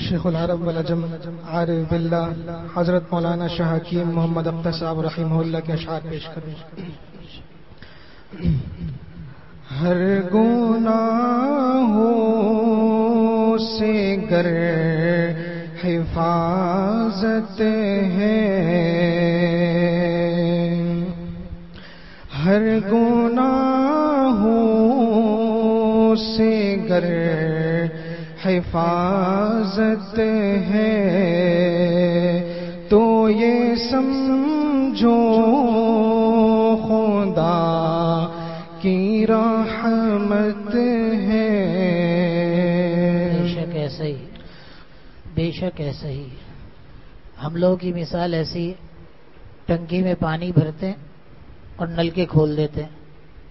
شیخ العرب والعجم عارف باللہ حضرت مولانا شاہ حکیم محمد اختر صاحب رحمہ اللہ کے اشعار پیش کریں. ہر گناہوں سے گر حفاظت ہے، ہر گناہوں سے گر حفاظت ہے تو یہ سمجھو خدا کی رحمت ہے. بے شک ایسا ہی ہم لوگوں کی مثال ایسی ہے، ٹنکی میں پانی بھرتے ہیں اور نل کے کھول دیتے ہیں.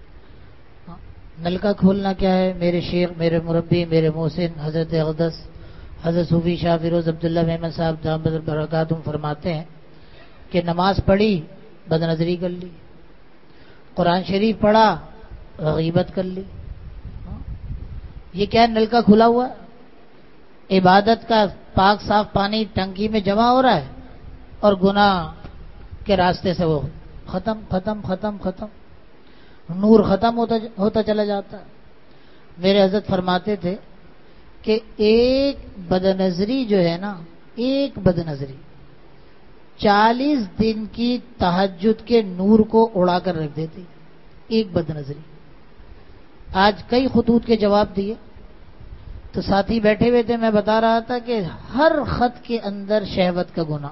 نل کا کھولنا کیا ہے؟ میرے شیخ، میرے مربی، میرے محسن حضرت اقدس حضرت صوفی شاہ فیروز عبداللہ محمد صاحب دامت برکاتہم فرماتے ہیں کہ نماز پڑھی بد نظری کر لی، قرآن شریف پڑھا غیبت کر لی. یہ کیا ہے؟ نل کا کھلا ہوا، عبادت کا پاک صاف پانی ٹنکی میں جمع ہو رہا ہے اور گناہ کے راستے سے وہ ختم ختم ختم ختم، نور ختم ہوتا چلا جاتا ہے. میرے حضرت فرماتے تھے کہ ایک بدنظری جو ہے نا، ایک بدنظری 40 دن کی تہجد کے نور کو اڑا کر رکھ دیتی. ایک بدنظری. آج کئی خطوط کے جواب دیے تو ساتھی بیٹھے ہوئے تھے، میں بتا رہا تھا کہ ہر خط کے اندر شہوت کا گناہ.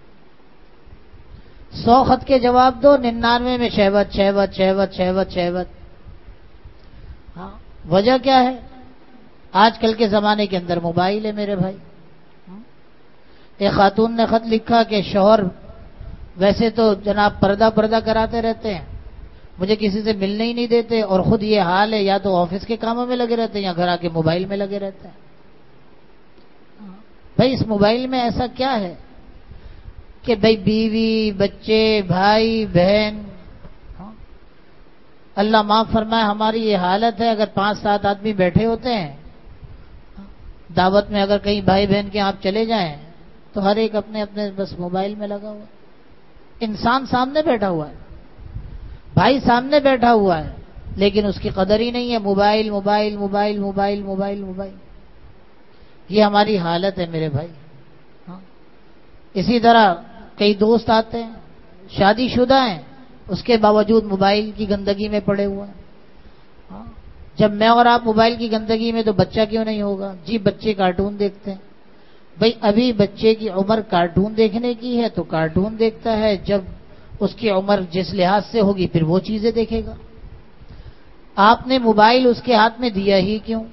100 خط کے جواب دو، 99 میں شہوت شہوت شہوت شہوت شہوت. ہاں، وجہ کیا ہے؟ آج کل کے زمانے کے اندر موبائل ہے میرے بھائی. ایک خاتون نے خط لکھا کہ شوہر ویسے تو جناب پردہ کراتے رہتے ہیں، مجھے کسی سے ملنے ہی نہیں دیتے، اور خود یہ حال ہے، یا تو آفس کے کاموں میں لگے رہتے ہیں یا گھر آ کے موبائل میں لگے رہتے ہیں. بھائی اس موبائل میں ایسا کیا ہے کہ بھائی بیوی، بچے، بھائی، بہن، اللہ معاف فرمائے ہماری یہ حالت ہے. اگر 5-7 آدمی بیٹھے ہوتے ہیں دعوت میں، اگر کہیں بھائی بہن کے آپ چلے جائیں تو ہر ایک اپنے اپنے بس موبائل میں لگا ہوا ہے. انسان سامنے بیٹھا ہوا ہے، بھائی سامنے بیٹھا ہوا ہے، لیکن اس کی قدر ہی نہیں ہے. Mobile mobile mobile mobile mobile mobile, یہ ہماری حالت ہے میرے بھائی. اسی طرح کئی دوست آتے ہیں شادی شدہ ہیں، اس کے باوجود موبائل کی گندگی میں پڑے ہوئے ہیں. جب میں اور آپ موبائل کی گندگی میں تو بچہ کیوں نہیں ہوگا؟ جی بچے کارٹون دیکھتے ہیں. بھئی ابھی بچے کی عمر کارٹون دیکھنے کی ہے تو کارٹون دیکھتا ہے، جب اس کی عمر جس لحاظ سے ہوگی پھر وہ چیزیں دیکھے گا. آپ نے موبائل اس کے ہاتھ میں دیا ہی کیوں؟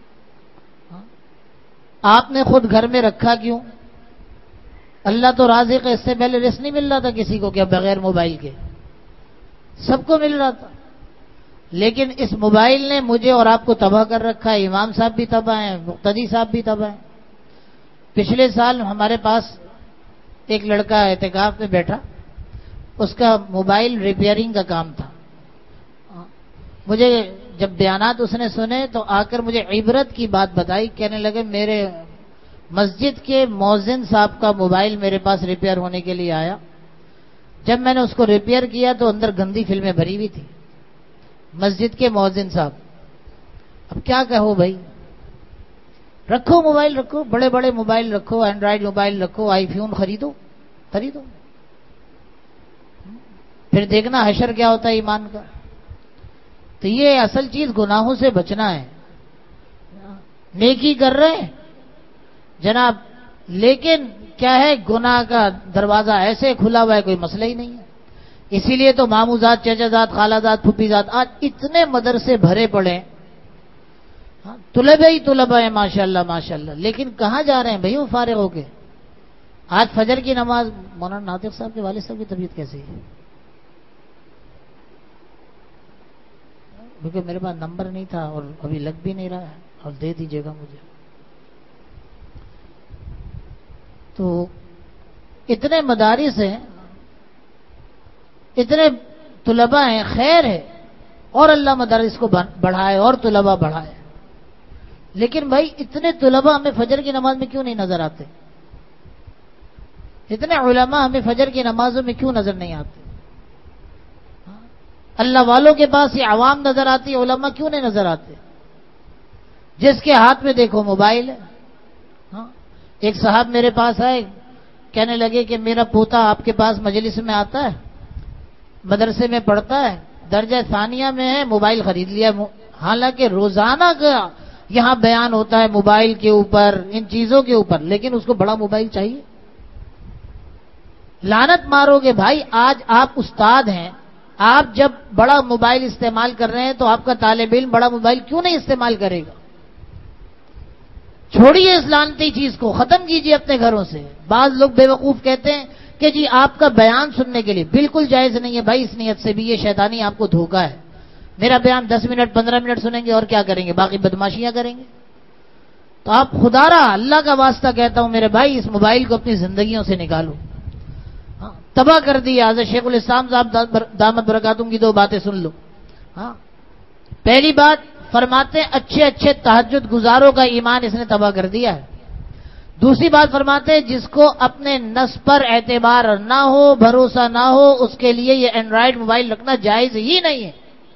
آپ نے خود گھر میں رکھا کیوں؟ اللہ تو رازق ہے، اس سے پہلے رزق نہیں مل رہا تھا کسی کو کیا بغیر موبائل کے؟ سب کو مل رہا تھا. لیکن اس موبائل نے مجھے اور آپ کو تباہ کر رکھا ہے. امام صاحب بھی تباہ ہیں، مقتدی صاحب بھی تباہ ہیں. پچھلے سال ہمارے پاس ایک لڑکا اعتکاف میں بیٹھا، اس کا موبائل ریپیئرنگ کا کام تھا. مجھے جب بیانات اس نے سنے تو آ کر مجھے عبرت کی بات بتائی. کہنے لگے میرے مسجد کے مؤذن صاحب کا موبائل میرے پاس ریپیئر ہونے کے لیے آیا. جب میں نے اس کو ریپیئر کیا تو اندر گندی فلمیں بھری ہوئی تھی. مسجد کے مؤذن صاحب، اب کیا کہو بھائی؟ رکھو موبائل، رکھو بڑے بڑے موبائل رکھو، اینڈرائڈ موبائل رکھو، آئی فون خریدو. پھر دیکھنا حشر کیا ہوتا ہے ایمان کا. تو یہ اصل چیز گناہوں سے بچنا ہے. نیکی کر رہے ہیں جناب، لیکن کیا ہے گناہ کا دروازہ ایسے کھلا ہوا ہے کوئی مسئلہ ہی نہیں ہے. اسی لیے تو ماموزاد، چچازاد، خالازاد، پھوپھیزاد آج اتنے مدرسے بھرے پڑے، طلبہ ہی طلبہ ہیں ماشاءاللہ ماشاءاللہ. لیکن کہاں جا رہے ہیں بھائی وہ فارغ ہو کے؟ آج فجر کی نماز، مولانا ناطق صاحب کے والد صاحب کی طبیعت کیسی ہے؟ کیونکہ میرے پاس نمبر نہیں تھا اور ابھی لگ بھی نہیں رہا ہے، اور دے دیجیے گا مجھے. تو اتنے مدارس ہیں، اتنے طلباء ہیں، خیر ہے، اور اللہ مدارس کو بڑھائے اور طلباء بڑھائے. لیکن بھائی اتنے طلباء ہمیں فجر کی نماز میں کیوں نہیں نظر آتے؟ اتنے علماء ہمیں فجر کی نمازوں میں کیوں نظر نہیں آتے؟ اللہ والوں کے پاس یہ عوام نظر آتی، علماء کیوں نہیں نظر آتے؟ جس کے ہاتھ میں دیکھو موبائل ہے. ایک صاحب میرے پاس آئے، کہنے لگے کہ میرا پوتا آپ کے پاس مجلس میں آتا ہے، مدرسے میں پڑھتا ہے، درجہ ثانیہ میں ہے، موبائل خرید لیا. حالانکہ روزانہ کا یہاں بیان ہوتا ہے موبائل کے اوپر، ان چیزوں کے اوپر، لیکن اس کو بڑا موبائل چاہیے. لعنت مارو گے بھائی. آج آپ استاد ہیں، آپ جب بڑا موبائل استعمال کر رہے ہیں تو آپ کا طالب علم بڑا موبائل کیوں نہیں استعمال کرے گا؟ چھوڑیے اس لعنتی چیز کو، ختم کیجیے اپنے گھروں سے. بعض لوگ بے وقوف کہتے ہیں کہ جی آپ کا بیان سننے کے لیے، بالکل جائز نہیں ہے بھائی. اس نیت سے بھی یہ شیطانی آپ کو دھوکا ہے. میرا بیان 10 منٹ 15 منٹ سنیں گے اور کیا کریں گے؟ باقی بدماشیاں کریں گے. تو آپ خدا را اللہ کا واسطہ کہتا ہوں میرے بھائی، اس موبائل کو اپنی زندگیوں سے نکالو. تباہ کر دیا. حضرت شیخ الاسلام صاحب دامت برکاتہم کی 2 باتیں سن لو. پہلی بات فرماتے ہیں اچھے اچھے تہجد گزاروں کا ایمان اس نے تباہ کر دیا ہے. دوسری بات فرماتے ہیں جس کو اپنے نفس پر اعتبار نہ ہو، بھروسہ نہ ہو، اس کے لیے یہ اینڈرائڈ موبائل رکھنا جائز ہی نہیں ہے،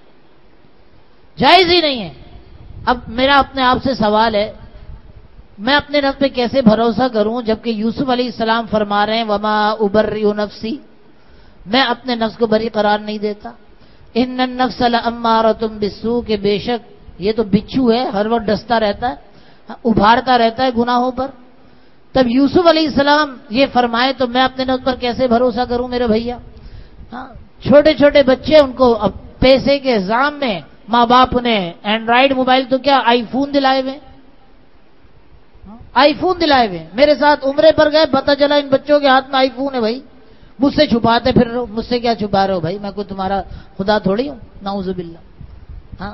جائز ہی نہیں ہے. اب میرا اپنے آپ سے سوال ہے، میں اپنے نفس پہ کیسے بھروسہ کروں جبکہ یوسف علیہ السلام فرما رہے ہیں وما ابرئ نفسی، میں اپنے نفس کو بری قرار نہیں دیتا. ان النفس لامارۃ بالسوء، کہ بے شک یہ تو بچھو ہے، ہر وقت ڈستا رہتا ہے، ابھارتا رہتا ہے گناہوں پر. تب یوسف علیہ السلام یہ فرمائے تو میں اپنے نفس پر کیسے بھروسہ کروں میرے بھیا؟ چھوٹے چھوٹے بچے، ان کو اب پیسے کے الزام میں ماں باپ نے اینڈرائڈ موبائل تو کیا آئی فون دلائے ہوئے، آئی فون دلائے ہوئے. میرے ساتھ عمرے پر گئے، پتہ چلا ان بچوں کے ہاتھ میں آئی فون ہے. بھائی مجھ سے چھپاتے پھر رہو، مجھ سے کیا چھپا رہے ہو بھائی؟ میں کوئی تمہارا خدا تھوڑی ہوں، نعوذ باللہ.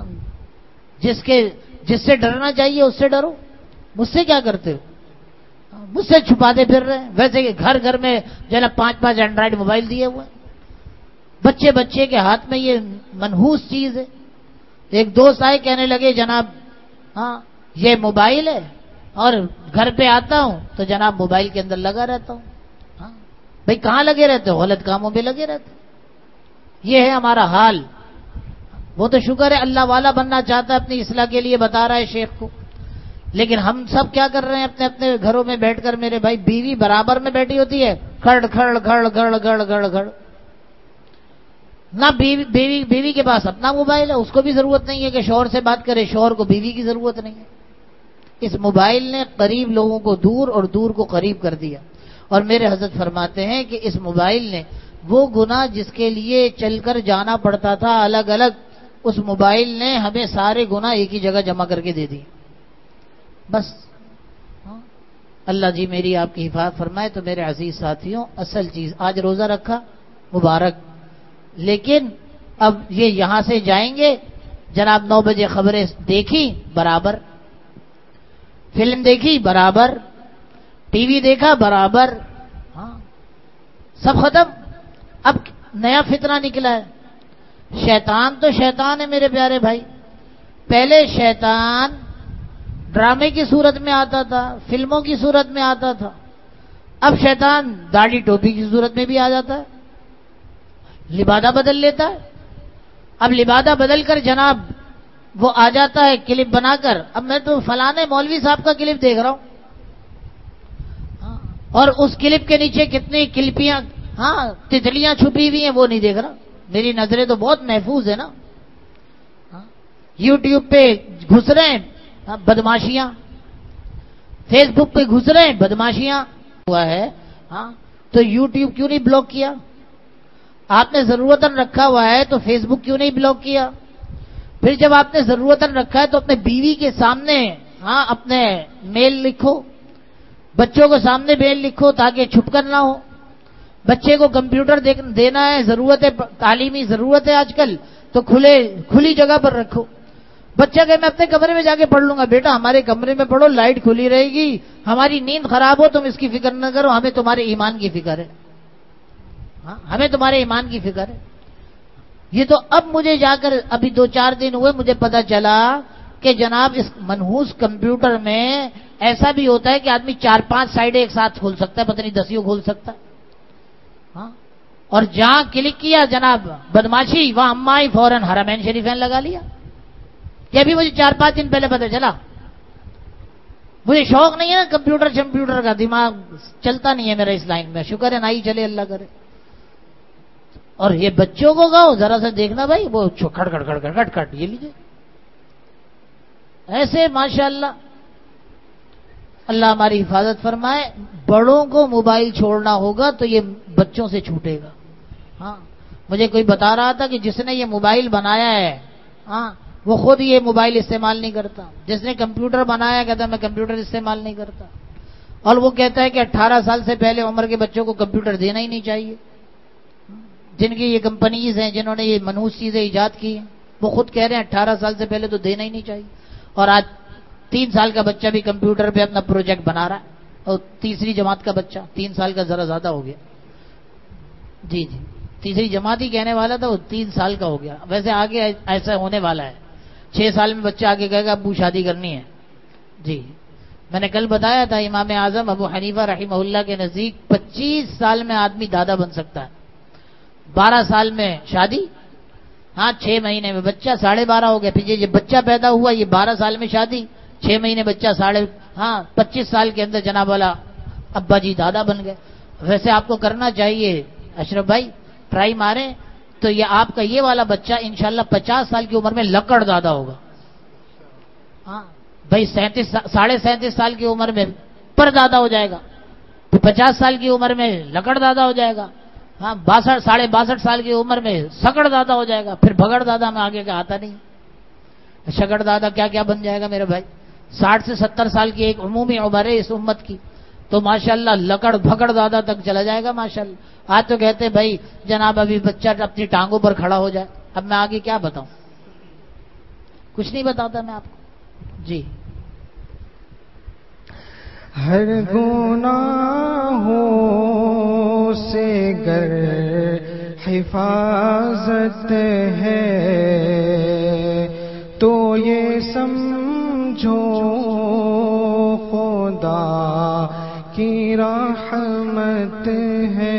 جس سے ڈرنا چاہیے اس سے ڈرو، مجھ سے کیا کرتے ہو؟ مجھ سے چھپاتے پھر رہے ہیں. ویسے کہ گھر گھر میں جو ہے نا 5 اینڈرائڈ موبائل دیے ہوئے، بچے کے ہاتھ میں یہ منحوس چیز ہے. ایک دوست آئے، کہنے لگے جناب یہ موبائل ہے اور گھر پہ آتا ہوں تو جناب موبائل کے اندر لگا رہتا ہوں. بھائی کہاں لگے رہتے ہو؟ غلط کاموں میں لگے رہتے. یہ ہے ہمارا حال. وہ تو شکر ہے اللہ والا بننا چاہتا ہے، اپنی اصلاح کے لیے بتا رہا ہے شیخ کو. لیکن ہم سب کیا کر رہے ہیں اپنے اپنے گھروں میں بیٹھ کر؟ میرے بھائی بیوی برابر میں بیٹھی ہوتی ہے، کھڑ کھڑ گھڑ گھڑ گھڑ گھڑ گھڑ. نہ بیوی کے پاس اپنا موبائل ہے، اس کو بھی ضرورت نہیں ہے کہ شوہر سے بات کرے، شوہر کو بیوی کی ضرورت نہیں ہے. اس موبائل نے قریب لوگوں کو دور اور دور کو قریب کر دیا. اور میرے حضرت فرماتے ہیں کہ اس موبائل نے وہ گناہ جس کے لیے چل کر جانا پڑتا تھا الگ الگ، اس موبائل نے ہمیں سارے گناہ ایک ہی جگہ جمع کر کے دے دی. بس اللہ جی میری آپ کی حفاظت فرمائے. تو میرے عزیز ساتھیوں، اصل چیز آج روزہ رکھا مبارک، لیکن اب یہ یہاں سے جائیں گے جناب 9 بجے خبریں دیکھی برابر، فلم دیکھی برابر، ٹی وی دیکھا برابر، سب ختم. اب نیا فتنہ نکلا ہے. شیطان تو شیطان ہے میرے پیارے بھائی. پہلے شیطان ڈرامے کی صورت میں آتا تھا، فلموں کی صورت میں آتا تھا. اب شیطان داڑھی ٹوپی کی صورت میں بھی آ جاتا ہے، لبادہ بدل لیتا ہے. اب لبادہ بدل کر جناب وہ آ جاتا ہے کلپ بنا کر. اب میں تو فلانے مولوی صاحب کا کلپ دیکھ رہا ہوں، اور اس کلپ کے نیچے کتنی کلپیاں تتلیاں چھپی ہوئی ہیں وہ نہیں دیکھ رہا. میری نظریں تو بہت محفوظ ہے نا. یوٹیوب پہ گھس رہے ہیں بدماشیاں، فیس بک پہ گھس رہے ہیں بدماشیاں ہوا ہے. تو یوٹیوب کیوں نہیں بلاک کیا؟ آپ نے ضرورتاً رکھا ہوا ہے تو فیس بک کیوں نہیں بلاک کیا؟ پھر جب آپ نے ضرورتاً رکھا ہے تو اپنے بیوی کے سامنے اپنے میل لکھو، بچوں کو سامنے میل لکھو تاکہ چھپ کر نہ ہو. بچے کو کمپیوٹر دینا ہے، ضرورت ہے، تعلیمی ضرورت ہے آج کل، تو کھلی جگہ پر رکھو. بچہ کہ میں اپنے کمرے میں جا کے پڑھ لوں گا. بیٹا ہمارے کمرے میں پڑھو، لائٹ کھلی رہے گی، ہماری نیند خراب ہو تم اس کی فکر نہ کرو، ہمیں تمہارے ایمان کی فکر ہے. ہمیں تمہارے ایمان کی فکر ہے. یہ تو اب مجھے جا کر ابھی 2-4 دن ہوئے مجھے پتا چلا کہ جناب اس منحوس کمپیوٹر میں ایسا بھی ہوتا ہے کہ آدمی 4-5 سائڈیں ایک ساتھ کھول سکتا ہے، پتہ نہیں 10 کھول سکتا ہے. ہاں، اور جہاں کلک کیا جناب بدماشی، وہاں امائی فوراً حرمین شریفین لگا لیا. یہ ابھی مجھے 4-5 دن پہلے پتہ چلا. مجھے شوق نہیں ہے نا کمپیوٹر کا، دماغ چلتا نہیں ہے میرا اس لائن میں. شکر ہے نہ ہی چلے، اللہ کرے. اور یہ بچوں کو کہو ذرا سا دیکھنا بھائی، وہ کھٹ کھٹ کھٹ کھٹ کھٹ یہ لیجیے ایسے. ماشاءاللہ اللہ ہماری حفاظت فرمائے. بڑوں کو موبائل چھوڑنا ہوگا تو یہ بچوں سے چھوٹے گا. ہاں، مجھے کوئی بتا رہا تھا کہ جس نے یہ موبائل بنایا ہے، ہاں، وہ خود یہ موبائل استعمال نہیں کرتا. جس نے کمپیوٹر بنایا کہتا میں کمپیوٹر استعمال نہیں کرتا. اور وہ کہتا ہے کہ 18 سال سے پہلے عمر کے بچوں کو کمپیوٹر دینا ہی نہیں چاہیے. جن کی یہ کمپنیز ہیں جنہوں نے یہ منحوس چیزیں ایجاد کی ہیں، وہ خود کہہ رہے ہیں 18 سال سے پہلے تو دینا ہی نہیں چاہیے. اور آج 3 سال کا بچہ بھی کمپیوٹر پہ اپنا پروجیکٹ بنا رہا ہے. اور تیسری جماعت کا بچہ، 3 سال کا ذرا زیادہ ہو گیا. جی تیسری جماعت ہی کہنے والا تھا، وہ 3 سال کا ہو گیا. ویسے آگے ایسا ہونے والا ہے، 6 سال میں بچہ آگے کہے گا ابو شادی کرنی ہے. جی میں نے کل بتایا تھا امام اعظم ابو حنیفہ رحمہ اللہ کے نزدیک 25 سال میں آدمی دادا بن سکتا ہے. 12 سال میں شادی، ہاں 6 مہینے میں بچہ، 12.5 ہو گیا. پھر یہ بچہ پیدا ہوا، یہ 12 سال میں شادی، 6 مہینے بچہ، 25 سال کے اندر جناب والا ابا جی دادا بن گئے. ویسے آپ کو کرنا چاہیے اشرف بھائی، ٹرائی ماریں تو یہ آپ کا یہ والا بچہ انشاءاللہ 50 سال کی عمر میں لکڑ دادا ہوگا. ہاں بھائی 37 سال کی عمر میں پر دادا ہو جائے گا، پھر 50 سال کی عمر میں لکڑ دادا ہو جائے گا. ہاں 62 سال کی عمر میں سکڑ دادا ہو جائے گا. پھر بگڑ دادا میں آگے کا آتا نہیں. شگڑ دادا کیا کیا بن جائے گا میرے بھائی. 60 سے 70 سال کی ایک عمومی عمر ہے اس امت کی، تو ماشاءاللہ لکڑ بھگڑ دادا تک چلا جائے گا ماشاءاللہ. آج تو کہتے بھائی جناب ابھی بچہ اپنی ٹانگوں پر کھڑا ہو جائے. اب میں آگے کیا بتاؤں، کچھ نہیں بتاتا میں آپ کو. جی ہر گناہوں سے گر حفاظت ہے تو یہ سمجھو خدا کی رحمت ہے.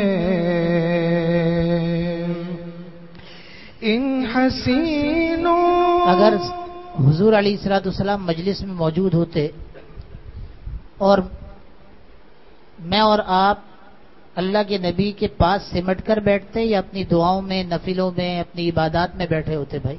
ان حسینوں اگر حضور علیہ الصلوۃ والسلام مجلس میں موجود ہوتے اور میں اور آپ اللہ کے نبی کے پاس سمٹ کر بیٹھتے یا اپنی دعاؤں میں، نفلوں میں، اپنی عبادات میں بیٹھے ہوتے بھائی؟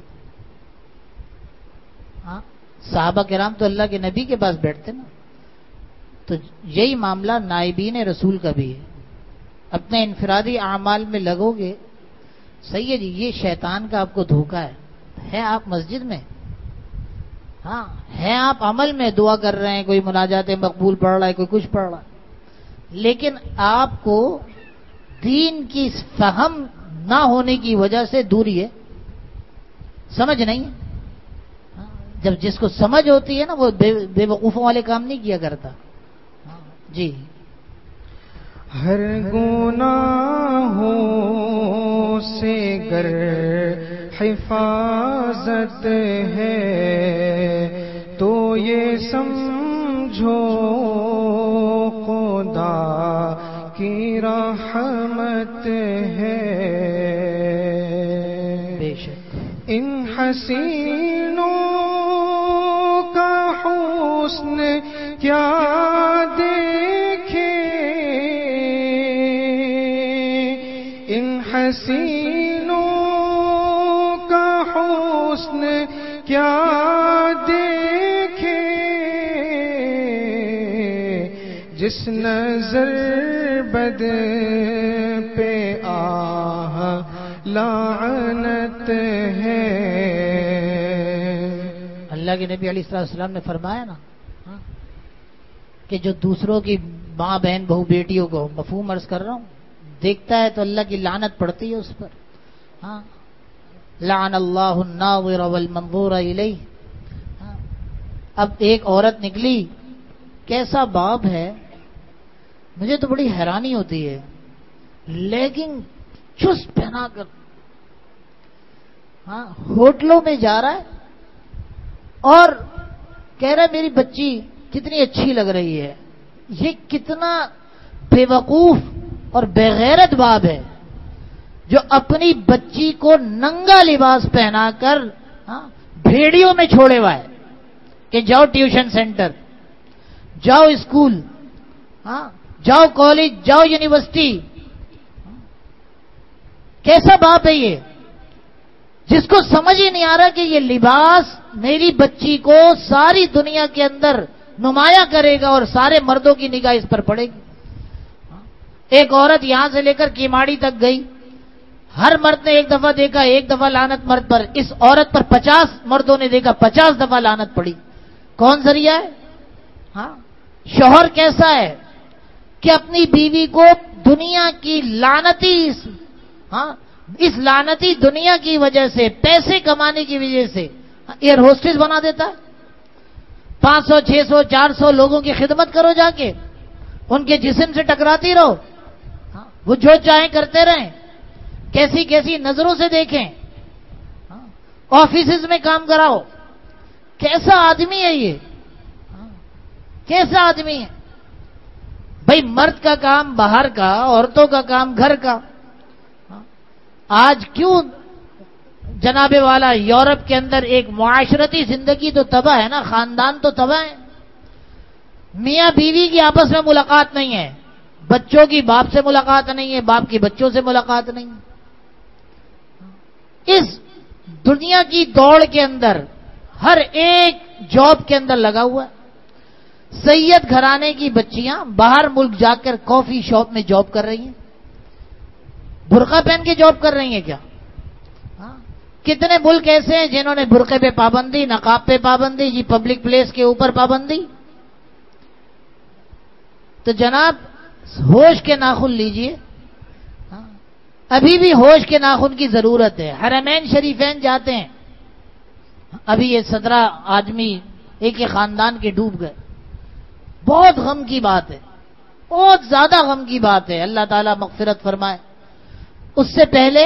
ہاں صحابہ کرام تو اللہ کے نبی کے پاس بیٹھتے نا. تو یہی معاملہ نائبین رسول کا بھی ہے. اپنے انفرادی اعمال میں لگو گے صحیح ہے جی. یہ شیطان کا آپ کو دھوکہ ہے آپ مسجد میں، ہاں ہے آپ عمل میں دعا کر رہے ہیں، کوئی مناجات مقبول پڑھ رہا ہے، کوئی کچھ پڑھ رہا ہے، لیکن آپ کو دین کی فہم نہ ہونے کی وجہ سے دوری ہے، سمجھ نہیں ہے. جب جس کو سمجھ ہوتی ہے نا وہ بے وقوفوں والے کام نہیں کیا کرتا. جی ہر گناہوں سے گر حفاظت ہے تو یہ سمجھو خدا کی رحمت ہے. بے شک ان حسینوں کا حسن کیا دیکھے، ان حسینوں کا حسن کیا دیکھے، جس نظر بد پہ آہ لعنت ہے. اللہ کے نبی علیہ السلام نے فرمایا نا کہ جو دوسروں کی ماں بہن بہو بیٹیوں کو، مفہوم عرض کر رہا ہوں، دیکھتا ہے تو اللہ کی لعنت پڑتی ہے اس پر. ہاں لعن اللہ الناظر والمنظور الیہ. اب ایک عورت نکلی، کیسا باب ہے، مجھے تو بڑی حیرانی ہوتی ہے، لیکن چست پہنا کر ہوٹلوں میں جا رہا ہے اور کہہ رہا میری بچی کتنی اچھی لگ رہی ہے. یہ کتنا بے وقوف اور بے غیرت باپ ہے جو اپنی بچی کو ننگا لباس پہنا کر بھیڑیوں میں چھوڑے ہوا ہے کہ جاؤ ٹیوشن سینٹر، جاؤ اسکول، جاؤ کالج، جاؤ یونیورسٹی. کیسا باپ ہے یہ جس کو سمجھ ہی نہیں آ رہا کہ یہ لباس میری بچی کو ساری دنیا کے اندر نمایاں کرے گا اور سارے مردوں کی نگاہ اس پر پڑے گی. ایک عورت یہاں سے لے کر کیماڑی تک گئی، ہر مرد نے ایک دفعہ دیکھا، ایک دفعہ لعنت مرد پر. اس عورت پر 50 مردوں نے دیکھا، 50 دفعہ لعنت پڑی. کون ذریعہ ہے؟ شوہر کیسا ہے کہ اپنی بیوی کو دنیا کی لعنتی اس لعنتی دنیا کی وجہ سے، پیسے کمانے کی وجہ سے ایئر ہوسٹس بنا دیتا ہے. 500 600 400 لوگوں کی خدمت کرو، جا کے ان کے جسم سے ٹکراتی رہو، وہ جو چاہیں کرتے رہیں، کیسی کیسی نظروں سے دیکھیں، آفیسز میں کام کراؤ. کیسا آدمی ہے یہ؟ کیسا آدمی ہے بھائی؟ مرد کا کام باہر کا، عورتوں کا کام گھر کا. آج کیوں جناب والا یورپ کے اندر ایک معاشرتی زندگی تو تباہ ہے نا، خاندان تو تباہ ہے. میاں بیوی کی آپس میں ملاقات نہیں ہے، بچوں کی باپ سے ملاقات نہیں ہے، باپ کی بچوں سے ملاقات نہیں ہے. اس دنیا کی دوڑ کے اندر ہر ایک جاب کے اندر لگا ہوا ہے. سید گھرانے کی بچیاں باہر ملک جا کر کافی شاپ میں جاب کر رہی ہیں، برقع پہن کے جاب کر رہی ہیں کیا؟ کتنے ملک ایسے ہیں جنہوں نے برقعے پہ پابندی، نقاب پہ پابندی، جی پبلک پلیس کے اوپر پابندی. تو جناب ہوش کے ناخن لیجئے، ابھی بھی ہوش کے ناخن کی ضرورت ہے. حرمین شریفین جاتے ہیں، ابھی یہ 17 آدمی ایک ہی خاندان کے ڈوب گئے. بہت غم کی بات ہے، بہت زیادہ غم کی بات ہے. اللہ تعالیٰ مغفرت فرمائے. اس سے پہلے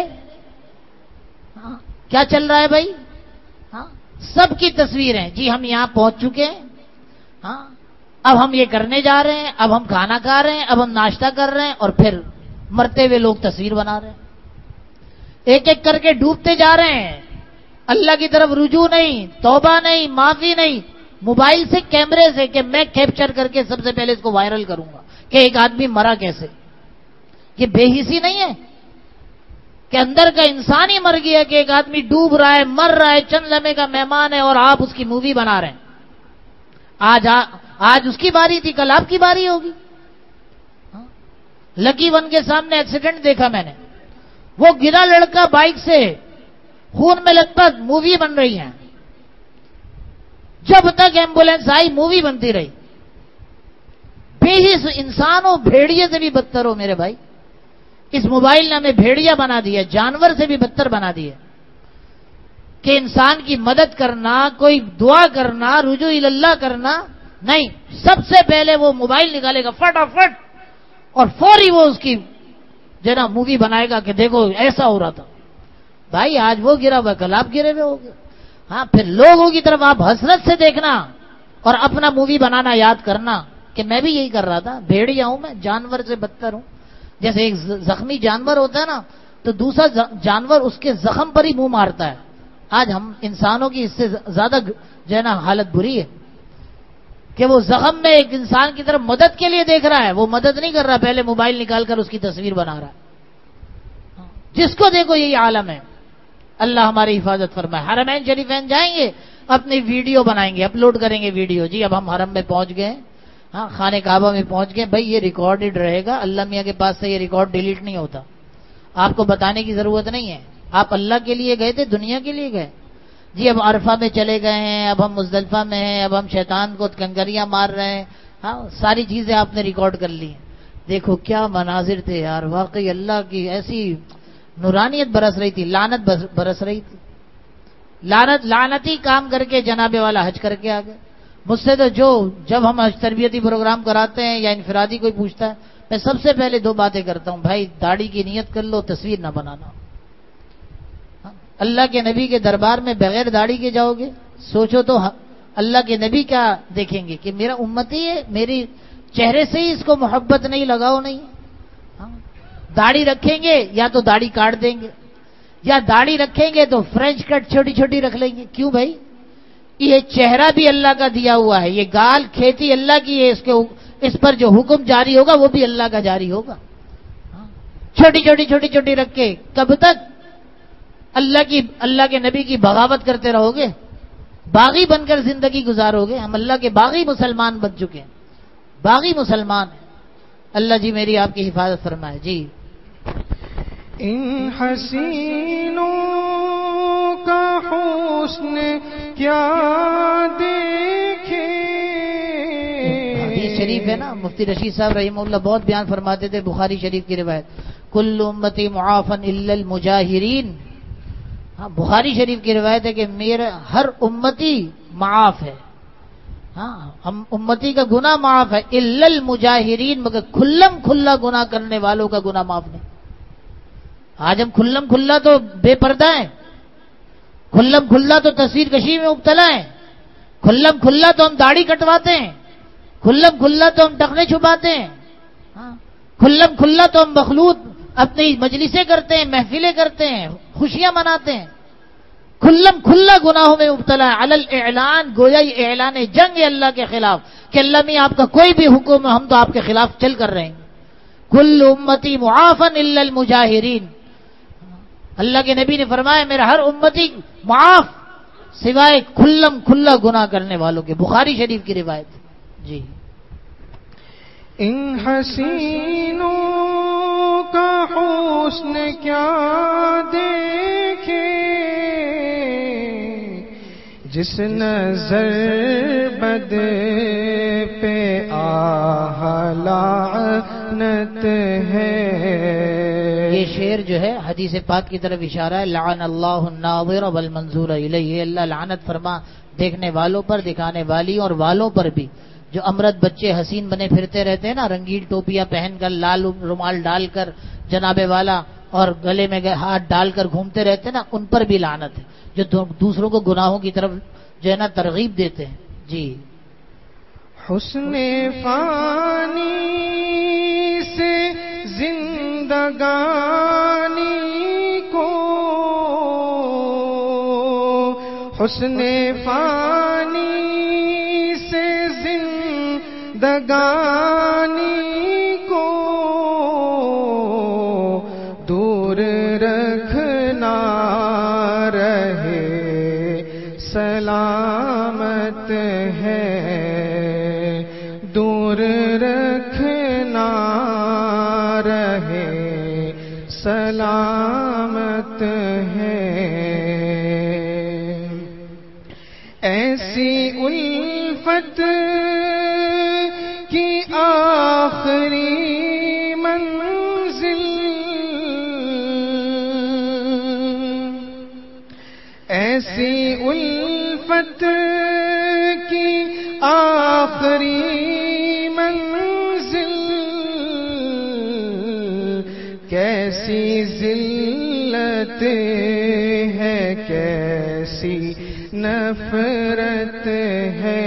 کیا چل رہا ہے بھائی؟ سب کی تصویریں، جی ہم یہاں پہنچ چکے ہیں، اب ہم یہ کرنے جا رہے ہیں، اب ہم کھانا کھا رہے ہیں، اب ہم ناشتہ کر رہے ہیں، اور پھر مرتے ہوئے لوگ تصویر بنا رہے ہیں. ایک ایک کر کے ڈوبتے جا رہے ہیں. اللہ کی طرف رجوع نہیں، توبہ نہیں، معافی نہیں. موبائل سے، کیمرے سے کہ میں کیپچر کر کے سب سے پہلے اس کو وائرل کروں گا کہ ایک آدمی مرا کیسے. یہ بے حسی نہیں ہے کہ اندر کا انسان ہی مر گیا، کہ ایک آدمی ڈوب رہا ہے، مر رہا ہے، چند لمحے کا مہمان ہے اور آپ اس کی مووی بنا رہے ہیں. آج اس کی باری تھی، کل آپ کی باری ہوگی. لکی ون کے سامنے ایکسیڈنٹ دیکھا میں نے، وہ گرا لڑکا بائک سے، خون میں لت مووی بن رہی ہے. جب تک ایمبولینس آئی مووی بنتی رہی. بے حس انسان ہو، بھیڑیے سے بھی بدتر ہو میرے بھائی. اس موبائل نے ہمیں بھیڑیا بنا دیا، جانور سے بھی بدتر بنا دیا. کہ انسان کی مدد کرنا، کوئی دعا کرنا، رجوع اللہ کرنا نہیں، سب سے پہلے وہ موبائل نکالے گا فٹافٹ اور فوری وہ اس کی نا مووی بنائے گا کہ دیکھو ایسا ہو رہا تھا. بھائی آج وہ گرا ہوا، کل آپ گرے ہوئے ہو گئے. پھر لوگوں کی طرف آپ حسرت سے دیکھنا اور اپنا مووی بنانا یاد کرنا کہ میں بھی یہی کر رہا تھا، بھیڑیا ہوں میں، جانور سے بدتر ہوں. جیسے ایک زخمی جانور ہوتا ہے نا، تو دوسرا جانور اس کے زخم پر ہی منہ مارتا ہے. آج ہم انسانوں کی اس سے زیادہ جو ہے نا حالت بری ہے کہ وہ زخم میں ایک انسان کی طرف مدد کے لیے دیکھ رہا ہے، وہ مدد نہیں کر رہا، پہلے موبائل نکال کر اس کی تصویر بنا رہا ہے. جس کو دیکھو یہی عالم ہے. اللہ ہماری حفاظت فرمائے. حرمین شریفین جائیں گے، اپنی ویڈیو بنائیں گے، اپلوڈ کریں گے ویڈیو. جی اب ہم حرم میں پہنچ گئے، خانہ کعبہ میں پہنچ گئے. بھائی یہ ریکارڈڈ رہے گا، اللہ میاں کے پاس سے یہ ریکارڈ ڈیلیٹ نہیں ہوتا. آپ کو بتانے کی ضرورت نہیں ہے. آپ اللہ کے لیے گئے تھے، دنیا کے لیے گئے. جی اب عرفہ میں چلے گئے ہیں، اب ہم مزدلفہ میں ہیں، اب ہم شیطان کو کنکریاں مار رہے ہیں. ساری چیزیں آپ نے ریکارڈ کر لی ہیں. دیکھو کیا مناظر تھے یار، واقعی اللہ کی ایسی نورانیت برس رہی تھی، لعنت برس رہی تھی. لعنتی کام کر کے جناب والا حج کر کے آ گئے. مجھ سے تو جب ہم حج تربیتی پروگرام کراتے ہیں یا انفرادی کوئی پوچھتا ہے، میں سب سے پہلے 2 باتیں کرتا ہوں. بھائی داڑھی کی نیت کر لو، تصویر نہ بنانا. اللہ کے نبی کے دربار میں بغیر داڑھی کے جاؤ گے، سوچو تو اللہ کے نبی کیا دیکھیں گے کہ میرا امتی ہے، میری چہرے سے ہی اس کو محبت نہیں، لگاؤ نہیں. داڑھی رکھیں گے یا تو داڑھی کاٹ دیں گے، یا داڑھی رکھیں گے تو فرینچ کٹ چھوٹی چھوٹی رکھ لیں گے. کیوں بھائی؟ یہ چہرہ بھی اللہ کا دیا ہوا ہے، یہ گال کھیتی اللہ کی ہے، اس پر جو حکم جاری ہوگا وہ بھی اللہ کا جاری ہوگا. چھوٹی چھوٹی رکھ کے کب تک اللہ کے نبی کی بغاوت کرتے رہو گے؟ باغی بن کر زندگی گزارو گے. ہم اللہ کے باغی مسلمان بن چکے ہیں، باغی مسلمان ہیں. اللہ جی میری آپ کی حفاظت فرمائے. جی ان حسینوں کا حسن کیا دیکھے. حدیث شریف ہے نا، مفتی رشید صاحب رحمہ اللہ بہت بیان فرماتے تھے، بخاری شریف کی روایت، کل امتی معافن الا المجاہرین. ہاں بخاری شریف کی روایت ہے کہ میرا ہر امتی معاف ہے. ہاں ہم امتی کا گناہ معاف ہے، الا المجاہرین، مگر کھلم کھلا گناہ کرنے والوں کا گناہ معاف نہیں. آج ہم کھلم کھلا تو بے پردہ ہیں، کھلم کھلا تو تصویر کشی میں مبتلا ہیں، کھلم کھلا تو ہم داڑھی کٹواتے ہیں، کھلم کھلا تو ہم ٹخنے چھپاتے ہیں، کھلم کھلا تو ہم مخلوط اپنی مجلسیں کرتے ہیں، محفلیں کرتے ہیں، خوشیاں مناتے ہیں. کھلم کھلا گناہوں میں مبتلا ہے. علی الاعلان، گویا یہ اعلان جنگ ہے اللہ کے خلاف کہ اللہ میں آپ کا کوئی بھی حکم ہے ہم تو آپ کے خلاف چل کر رہے ہیں. کل امتی معافن الا المجاہرین. اللہ کے نبی نے فرمایا میرا ہر امتی معاف سوائے کھلم کھلا گناہ کرنے والوں کے. بخاری شریف کی روایت. جی ان حسینوں کا حسن کیا دیکھے، جس نظر بد پہ آہ لعنت ہے. یہ شعر جو ہے حدیث پاک کی طرف اشارہ ہے. لعن اللہ الناظر والمنظور الیہ. اللہ لعنت فرما دیکھنے والوں پر، دکھانے والی اور والوں پر بھی. جو امرد بچے حسین بنے پھرتے رہتے ہیں نا، رنگین ٹوپیاں پہن کر، لال رومال ڈال کر جناب والا، اور گلے میں ہاتھ ڈال کر گھومتے رہتے ہیں نا، ان پر بھی لعنت ہے، جو دوسروں کو گناہوں کی طرف جو ہے نا ترغیب دیتے ہیں. جی حسن فانی سے زندگانی کو، حسن فانی سے زندگانی کو دور رکھنا رہے سلامت ہے، دور رکھنا رہے سلامت ہے. ایسی الفت کی آخری منزل، ایسی الفت کی آخری منزل، کیسی ذلت ہے کیسی نفرت ہے،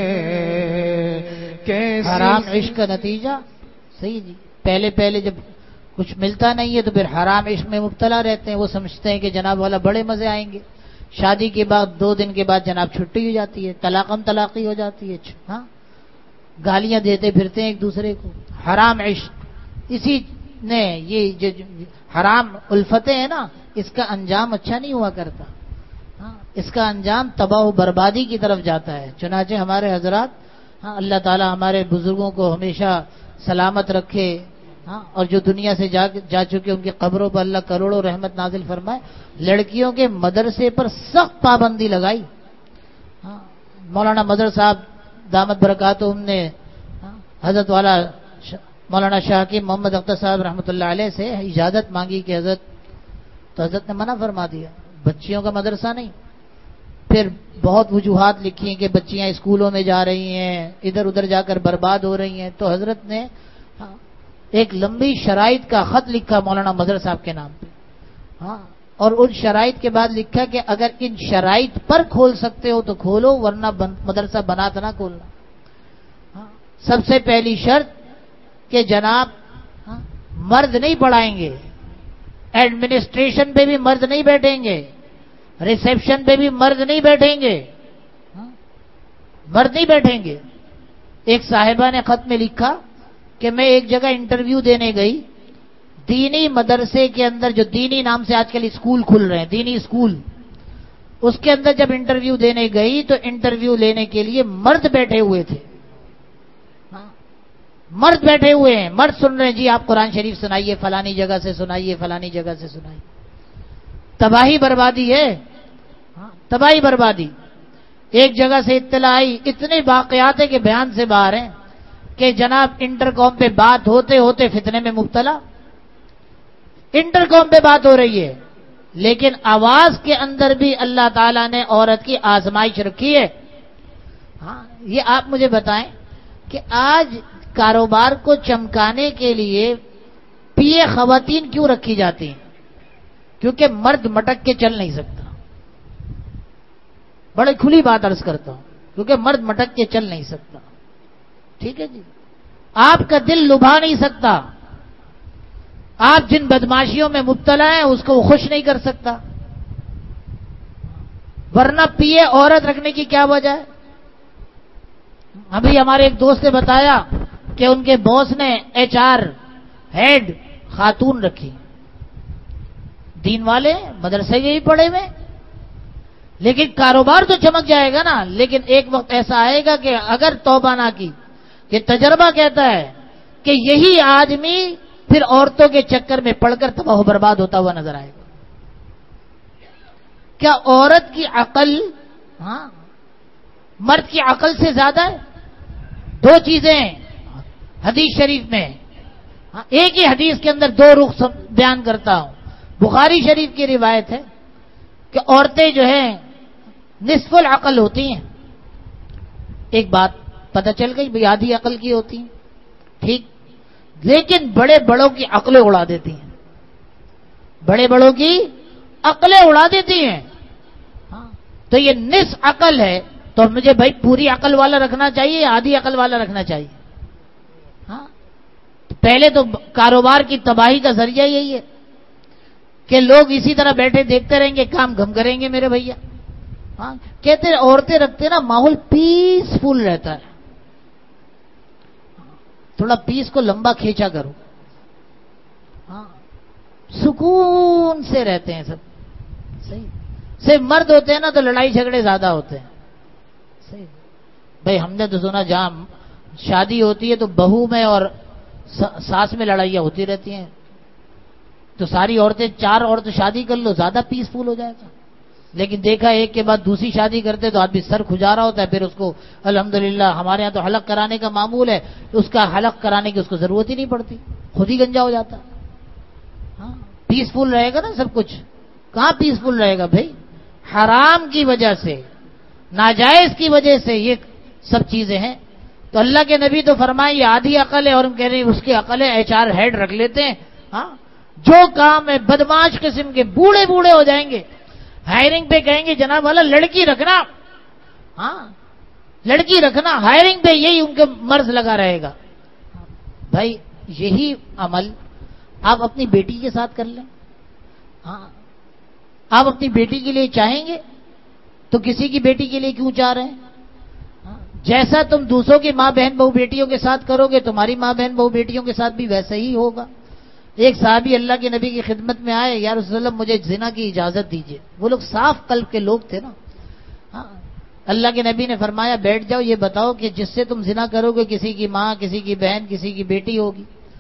کیسی حرام عشق کا نتیجہ. صحیح جی. پہلے جب کچھ ملتا نہیں ہے تو پھر حرام عشق میں مبتلا رہتے ہیں. وہ سمجھتے ہیں کہ جناب والا بڑے مزے آئیں گے. شادی کے بعد 2 دن کے بعد جناب چھٹی ہو جاتی ہے، طلاقم طلاقی ہو جاتی ہے. ہاں گالیاں دیتے پھرتے ہیں ایک دوسرے کو. حرام عشق، اسی نے یہ جو حرام الفتیں ہیں نا، اس کا انجام اچھا نہیں ہوا کرتا. اس کا انجام تباہ و بربادی کی طرف جاتا ہے. چنانچہ ہمارے حضرات، اللہ تعالی ہمارے بزرگوں کو ہمیشہ سلامت رکھے، اور جو دنیا سے جا چکے ان کی قبروں پر اللہ کروڑوں رحمت نازل فرمائے. لڑکیوں کے مدرسے پر سخت پابندی لگائی. مولانا مظہر صاحب دامت برکاتہم نے حضرت والا مولانا شاہ حکیم محمد اختر صاحب رحمۃ اللہ علیہ سے اجازت مانگی کہ حضرت، تو حضرت نے منع فرما دیا، بچیوں کا مدرسہ نہیں. پھر بہت وجوہات لکھی ہیں کہ بچیاں اسکولوں میں جا رہی ہیں، ادھر ادھر جا کر برباد ہو رہی ہیں. تو حضرت نے ایک لمبی شرائط کا خط لکھا مولانا مظہر صاحب کے نام پہ. اور ان شرائط کے بعد لکھا کہ اگر ان شرائط پر کھول سکتے ہو تو کھولو، ورنہ مدرسہ بنات نہ کھولنا۔ سب سے پہلی شرط کہ جناب مرد نہیں پڑھائیں گے، ایڈمنسٹریشن پہ بھی مرد نہیں بیٹھیں گے، ریسیپشن پہ بھی مرد نہیں بیٹھیں گے، مرد نہیں بیٹھیں گے۔ ایک صاحبہ نے خط میں لکھا کہ میں ایک جگہ انٹرویو دینے گئی، دینی مدرسے کے اندر، جو دینی نام سے آج کل اسکول کھل رہے ہیں، دینی اسکول، اس کے اندر جب انٹرویو دینے گئی تو انٹرویو لینے کے لیے مرد بیٹھے ہوئے تھے، مرد بیٹھے ہوئے ہیں، مرد سن رہے ہیں، جی آپ قرآن شریف سنائیے، فلانی جگہ سے سنائیے، فلانی جگہ سے سنائیے۔ تباہی بربادی ہے، تباہی بربادی۔ ایک جگہ سے اطلاع آئی، اتنے واقعات ہیں کہ بیان سے باہر ہیں، کہ جناب انٹرکام پہ بات ہوتے ہوتے فتنے میں مبتلا، انٹرکام پہ بات ہو رہی ہے، لیکن آواز کے اندر بھی اللہ تعالیٰ نے عورت کی آزمائش رکھی ہے۔ ہاں، یہ آپ مجھے بتائیں کہ آج کاروبار کو چمکانے کے لیے پیے خواتین کیوں رکھی جاتی ہیں؟ کیونکہ مرد مٹک کے چل نہیں سکتا، بڑے کھلی بات عرض کرتا ہوں، کیونکہ مرد مٹک کے چل نہیں سکتا، ٹھیک ہے جی، آپ کا دل لبھا نہیں سکتا، آپ جن بدماشیوں میں مبتلا ہیں اس کو خوش نہیں کر سکتا، ورنہ پیے عورت رکھنے کی کیا وجہ ہے؟ ابھی ہمارے ایک دوست نے بتایا کہ ان کے باس نے HR ہیڈ خاتون رکھی، دین والے مدرسے کے ہی پڑھے ہوئے، لیکن کاروبار تو چمک جائے گا نا، لیکن ایک وقت ایسا آئے گا کہ اگر توبہ نہ کی، کہ تجربہ کہتا ہے کہ یہی آدمی پھر عورتوں کے چکر میں پڑ کر تباہ و برباد ہوتا ہوا نظر آئے گا۔ کیا عورت کی عقل مرد کی عقل سے زیادہ ہے؟ دو چیزیں ہیں حدیث شریف میں، ایک ہی حدیث کے اندر دو رخ بیان کرتا ہوں۔ بخاری شریف کی روایت ہے کہ عورتیں جو ہیں نصف العقل ہوتی ہیں، ایک بات پتہ چل گئی بھئی آدھی عقل کی ہوتی ہیں، ٹھیک، لیکن بڑے بڑوں کی عقلیں اڑا دیتی ہیں، بڑے بڑوں کی عقلیں اڑا دیتی ہیں۔ تو یہ نصف عقل ہے، تو مجھے بھائی پوری عقل والا رکھنا چاہیے یا آدھی عقل والا رکھنا چاہیے؟ پہلے تو کاروبار کی تباہی کا ذریعہ یہی ہے کہ لوگ اسی طرح بیٹھے دیکھتے رہیں گے، کام گھم کریں گے میرے بھیا۔ کہتے عورتیں رکھتے نا ماحول پیسفل رہتا ہے، تھوڑا پیس کو لمبا کھینچا کرو، سکون سے رہتے ہیں سب، صحیح۔ صرف مرد ہوتے ہیں نا تو لڑائی جھگڑے زیادہ ہوتے ہیں، صحیح۔ بھائی ہم نے تو سنا جہاں شادی ہوتی ہے تو بہو میں اور ساس میں لڑائیاں ہوتی رہتی ہیں، تو ساری عورتیں، 4 عورتیں شادی کر لو، زیادہ پیسفل ہو جائے گا۔ لیکن دیکھا ایک کے بعد دوسری شادی کرتے تو آدمی سر کھجا رہا ہوتا ہے، پھر اس کو الحمدللہ ہمارے ہاں تو حلق کرانے کا معمول ہے، اس کا حلق کرانے کی اس کو ضرورت ہی نہیں پڑتی، خود ہی گنجا ہو جاتا۔ پیسفل رہے گا نا سب کچھ؟ کہاں پیسفل رہے گا بھائی؟ حرام کی وجہ سے، ناجائز کی وجہ سے یہ سب چیزیں ہیں۔ تو اللہ کے نبی تو فرمائے یہ آدھی عقل ہے، اور ہم کہہ رہے ہیں اس کی عقل ہے، HR ہیڈ رکھ لیتے ہیں۔ جو کام ہے بدماش قسم کے، بوڑھے بوڑھے ہو جائیں گے، ہائرنگ پہ کہیں گے جناب والا لڑکی رکھنا، لڑکی رکھنا، ہائرنگ پہ یہی ان کے مرض لگا رہے گا۔ بھائی یہی عمل آپ اپنی بیٹی کے ساتھ کر لیں، آپ اپنی بیٹی کے لیے چاہیں گے تو کسی کی بیٹی کے لیے کیوں چاہ رہے ہیں؟ جیسا تم دوسروں کی ماں بہن بہو بیٹیوں کے ساتھ کرو گے، تمہاری ماں بہن بہو بیٹیوں کے ساتھ بھی ویسا ہی ہوگا۔ ایک صحابی اللہ کے نبی کی خدمت میں آئے، یا رسول اللہ مجھے زنا کی اجازت دیجیے۔ وہ لوگ صاف قلب کے لوگ تھے نا۔ اللہ کے نبی نے فرمایا بیٹھ جاؤ، یہ بتاؤ کہ جس سے تم زنا کرو گے کسی کی ماں، کسی کی بہن، کسی کی بیٹی ہوگی۔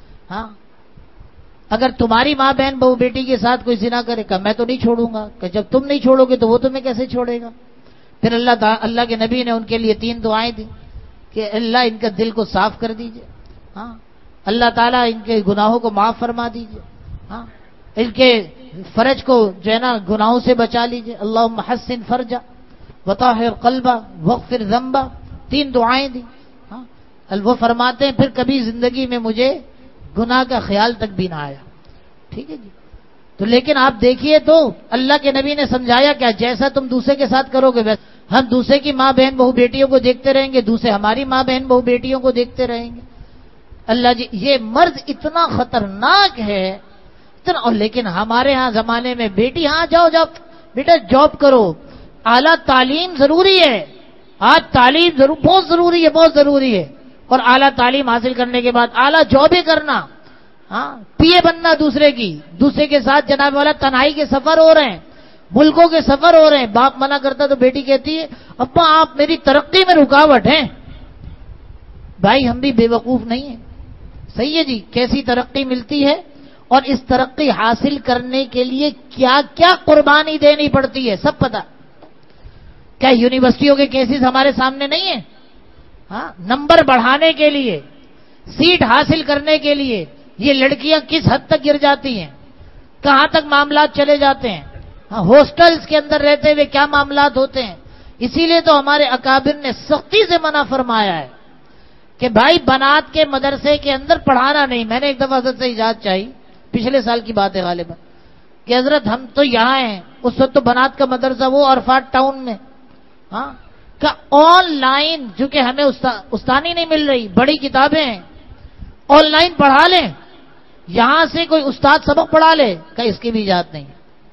اگر تمہاری ماں بہن بہو بیٹی کے ساتھ کوئی زنا کرے گا میں تو نہیں چھوڑوں گا، کہ جب تم نہیں چھوڑو گے تو وہ تمہیں کیسے چھوڑے گا؟ پھر اللہ کے نبی نے ان کے لیے 3 دعائیں دی کہ اللہ ان کا دل کو صاف کر دیجئے، اللہ تعالیٰ ان کے گناہوں کو معاف فرما دیجئے، ان کے فرج کو جو ہے نا گناہوں سے بچا لیجئے، اللہم حسن فرجا وطہر قلبا واغفر ذنبا، 3 دعائیں دی۔ وہ فرماتے ہیں پھر کبھی زندگی میں مجھے گناہ کا خیال تک بھی نہ آیا، ٹھیک ہے جی۔ تو لیکن آپ دیکھیے تو اللہ کے نبی نے سمجھایا کیا، جیسا تم دوسرے کے ساتھ کرو گے ویسے ہم دوسرے کی ماں بہن بہو بیٹیوں کو دیکھتے رہیں گے، دوسرے ہماری ماں بہن بہو بیٹیوں کو دیکھتے رہیں گے۔ اللہ جی یہ مرض اتنا خطرناک ہے اور لیکن ہمارے ہاں زمانے میں بیٹی ہاں جاؤ جاؤ بیٹا جاب کرو، اعلیٰ تعلیم ضروری ہے، آج تعلیم بہت ضروری ہے، بہت ضروری ہے، اور اعلیٰ تعلیم حاصل کرنے کے بعد اعلیٰ جابیں کرنا، ہاں پی اے بننا دوسرے کے ساتھ جناب والا تنہائی کے سفر ہو رہے ہیں، ملکوں کے سفر ہو رہے ہیں، باپ منع کرتا تو بیٹی کہتی ہے ابا آپ میری ترقی میں رکاوٹ ہیں۔ بھائی ہم بھی بے وقوف نہیں ہیں، صحیح ہے جی، کیسی ترقی ملتی ہے اور اس ترقی حاصل کرنے کے لیے کیا کیا قربانی دینی پڑتی ہے سب پتہ۔ کیا یونیورسٹیوں کے کیسز ہمارے سامنے نہیں ہیں؟ ہاں نمبر بڑھانے کے لیے، سیٹ حاصل کرنے کے لیے یہ لڑکیاں کس حد تک گر جاتی ہیں، کہاں تک معاملات چلے جاتے ہیں، ہاسٹلز کے اندر رہتے ہوئے کیا معاملات ہوتے ہیں۔ اسی لیے تو ہمارے اکابر نے سختی سے منع فرمایا ہے کہ بھائی بنات کے مدرسے کے اندر پڑھانا نہیں۔ میں نے ایک دفعہ حضرت سے اجازت چاہی، پچھلے سال کی بات ہے غالباً، کہ حضرت ہم تو یہاں ہیں، اس وقت تو بنات کا مدرسہ وہ عرفات ٹاؤن میں، ہاں کہ آن لائن چونکہ ہمیں استانی نہیں مل رہی، بڑی کتابیں ہیں، آن لائن پڑھا لیں، یہاں سے کوئی استاد سبق پڑھا لے، کہ اس کی بھی اجازت نہیں،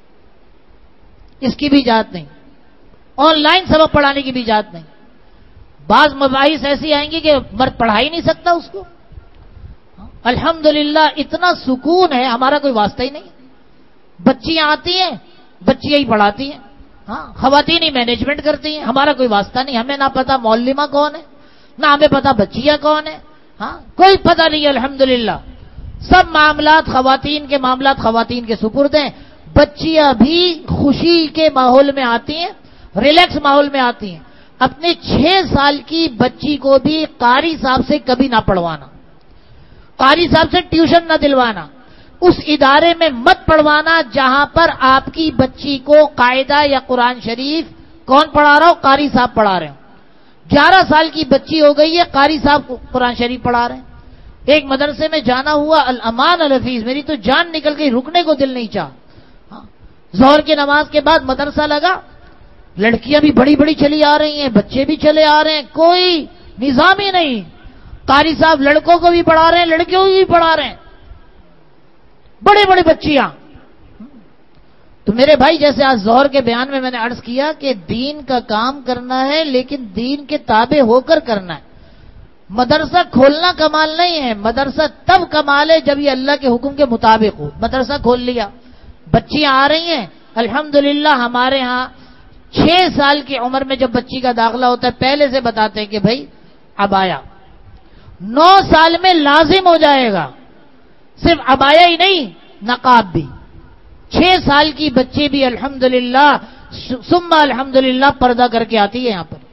اس کی بھی اجازت نہیں، آن لائن سبق پڑھانے کی بھی اجازت نہیں۔ بعض مباحث ایسی آئیں گی کہ مرد پڑھا ہی نہیں سکتا اس کو۔ الحمدللہ اتنا سکون ہے، ہمارا کوئی واسطہ ہی نہیں، بچیاں آتی ہیں بچیاں ہی پڑھاتی ہیں، ہاں خواتین ہی مینجمنٹ کرتی ہیں، ہمارا کوئی واسطہ نہیں، ہمیں نہ پتا معلمہ کون ہے، نہ ہمیں پتا بچیاں کون ہے، ہاں کوئی پتہ نہیں۔ الحمدللہ سب معاملات خواتین کے معاملات خواتین کے سپرد ہیں، بچیاں بھی خوشی کے ماحول میں آتی ہیں، ریلیکس ماحول میں آتی ہیں۔ اپنے 6 سال کی بچی کو بھی قاری صاحب سے کبھی نہ پڑھوانا، قاری صاحب سے ٹیوشن نہ دلوانا، اس ادارے میں مت پڑھوانا جہاں پر آپ کی بچی کو قاعدہ یا قرآن شریف کون پڑھا رہا ہو، قاری صاحب پڑھا رہے ہوں۔ 11 سال کی بچی ہو گئی ہے، قاری صاحب قرآن شریف پڑھا رہے ہیں۔ ایک مدرسے میں جانا ہوا، الامان الحفیظ، میری تو جان نکل گئی، رکنے کو دل نہیں چاہا۔ ظہر کی نماز کے بعد مدرسہ لگا، لڑکیاں بھی بڑی بڑی چلی آ رہی ہیں، بچے بھی چلے آ رہے ہیں، کوئی نظام ہی نہیں۔ قاری صاحب لڑکوں کو بھی پڑھا رہے ہیں، لڑکیوں کو بھی پڑھا رہے ہیں، بڑے بڑے بچیاں۔ تو میرے بھائی جیسے آج ظہر کے بیان میں نے عرض کیا کہ دین کا کام کرنا ہے لیکن دین کے تابع ہو کر کرنا ہے۔ مدرسہ کھولنا کمال نہیں ہے، مدرسہ تب کمال ہے جب یہ اللہ کے حکم کے مطابق ہو۔ مدرسہ کھول لیا، بچیاں آ رہی ہیں، الحمدللہ ہمارے ہاں 6 سال کی عمر میں جب بچی کا داخلہ ہوتا ہے پہلے سے بتاتے ہیں کہ بھائی عبایا 9 سال میں لازم ہو جائے گا، صرف عبایا ہی نہیں نقاب بھی۔ 6 سال کی بچی بھی الحمدللہ ثم الحمدللہ پردہ کر کے آتی ہے، یہاں پر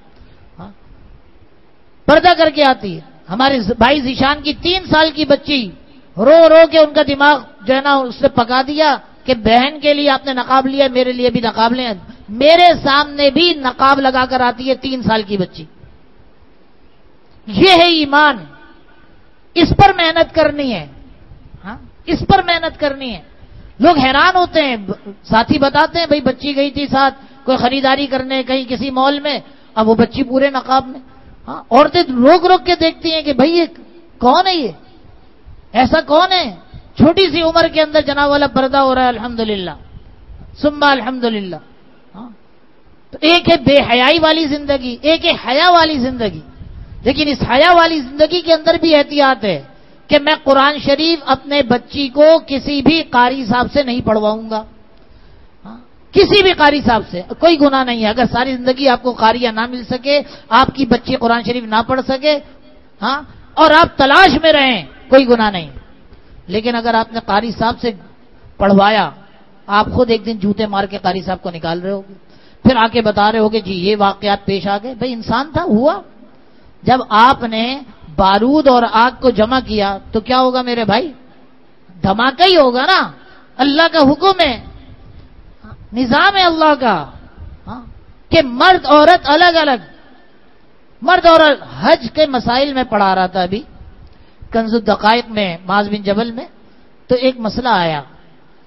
پردہ کر کے آتی ہے۔ ہمارے بھائی ذیشان کی 3 سال کی بچی رو رو کے ان کا دماغ جو ہے نا اس نے پکا دیا کہ بہن کے لیے آپ نے نقاب لیا، میرے لیے بھی نقاب لیں۔ میرے سامنے بھی نقاب لگا کر آتی ہے 3 سال کی بچی۔ یہ ہے ایمان، اس پر محنت کرنی ہے، ہاں اس پر محنت کرنی ہے۔ لوگ حیران ہوتے ہیں، ساتھی بتاتے ہیں بھائی بچی گئی تھی ساتھ کوئی خریداری کرنے کہیں کسی مال میں، اب وہ بچی پورے نقاب میں، ہاں عورتیں روک روک کے دیکھتی ہیں کہ بھائی یہ کون ہے، یہ ایسا کون ہے، چھوٹی سی عمر کے اندر جناب والا پردہ ہو رہا ہے الحمدللہ ثم الحمدللہ۔ تو ایک ہے بے حیائی والی زندگی، ایک ہے حیا والی زندگی، لیکن اس حیا والی زندگی کے اندر بھی احتیاط ہے کہ میں قرآن شریف اپنے بچی کو کسی بھی قاری صاحب سے نہیں پڑھواؤں گا، کسی بھی قاری صاحب سے کوئی گناہ نہیں ہے۔ اگر ساری زندگی آپ کو قاریہ نہ مل سکے، آپ کی بچی قرآن شریف نہ پڑھ سکے، ہاں اور آپ تلاش میں رہیں، کوئی گناہ نہیں۔ لیکن اگر آپ نے قاری صاحب سے پڑھوایا، آپ خود ایک دن جوتے مار کے قاری صاحب کو نکال رہے ہوگے، پھر آ کے بتا رہے ہوگے جی یہ واقعات پیش آ گئے۔ بھائی انسان تھا، ہوا۔ جب آپ نے بارود اور آگ کو جمع کیا تو کیا ہوگا میرے بھائی؟ دھماکہ ہی ہوگا نا۔ اللہ کا حکم ہے، نظام ہے اللہ کا کہ مرد عورت الگ الگ، مرد عورت۔ حج کے مسائل میں پڑھا رہا تھا ابھی کنز الدقائق میں معاذ بن جبل میں، تو ایک مسئلہ آیا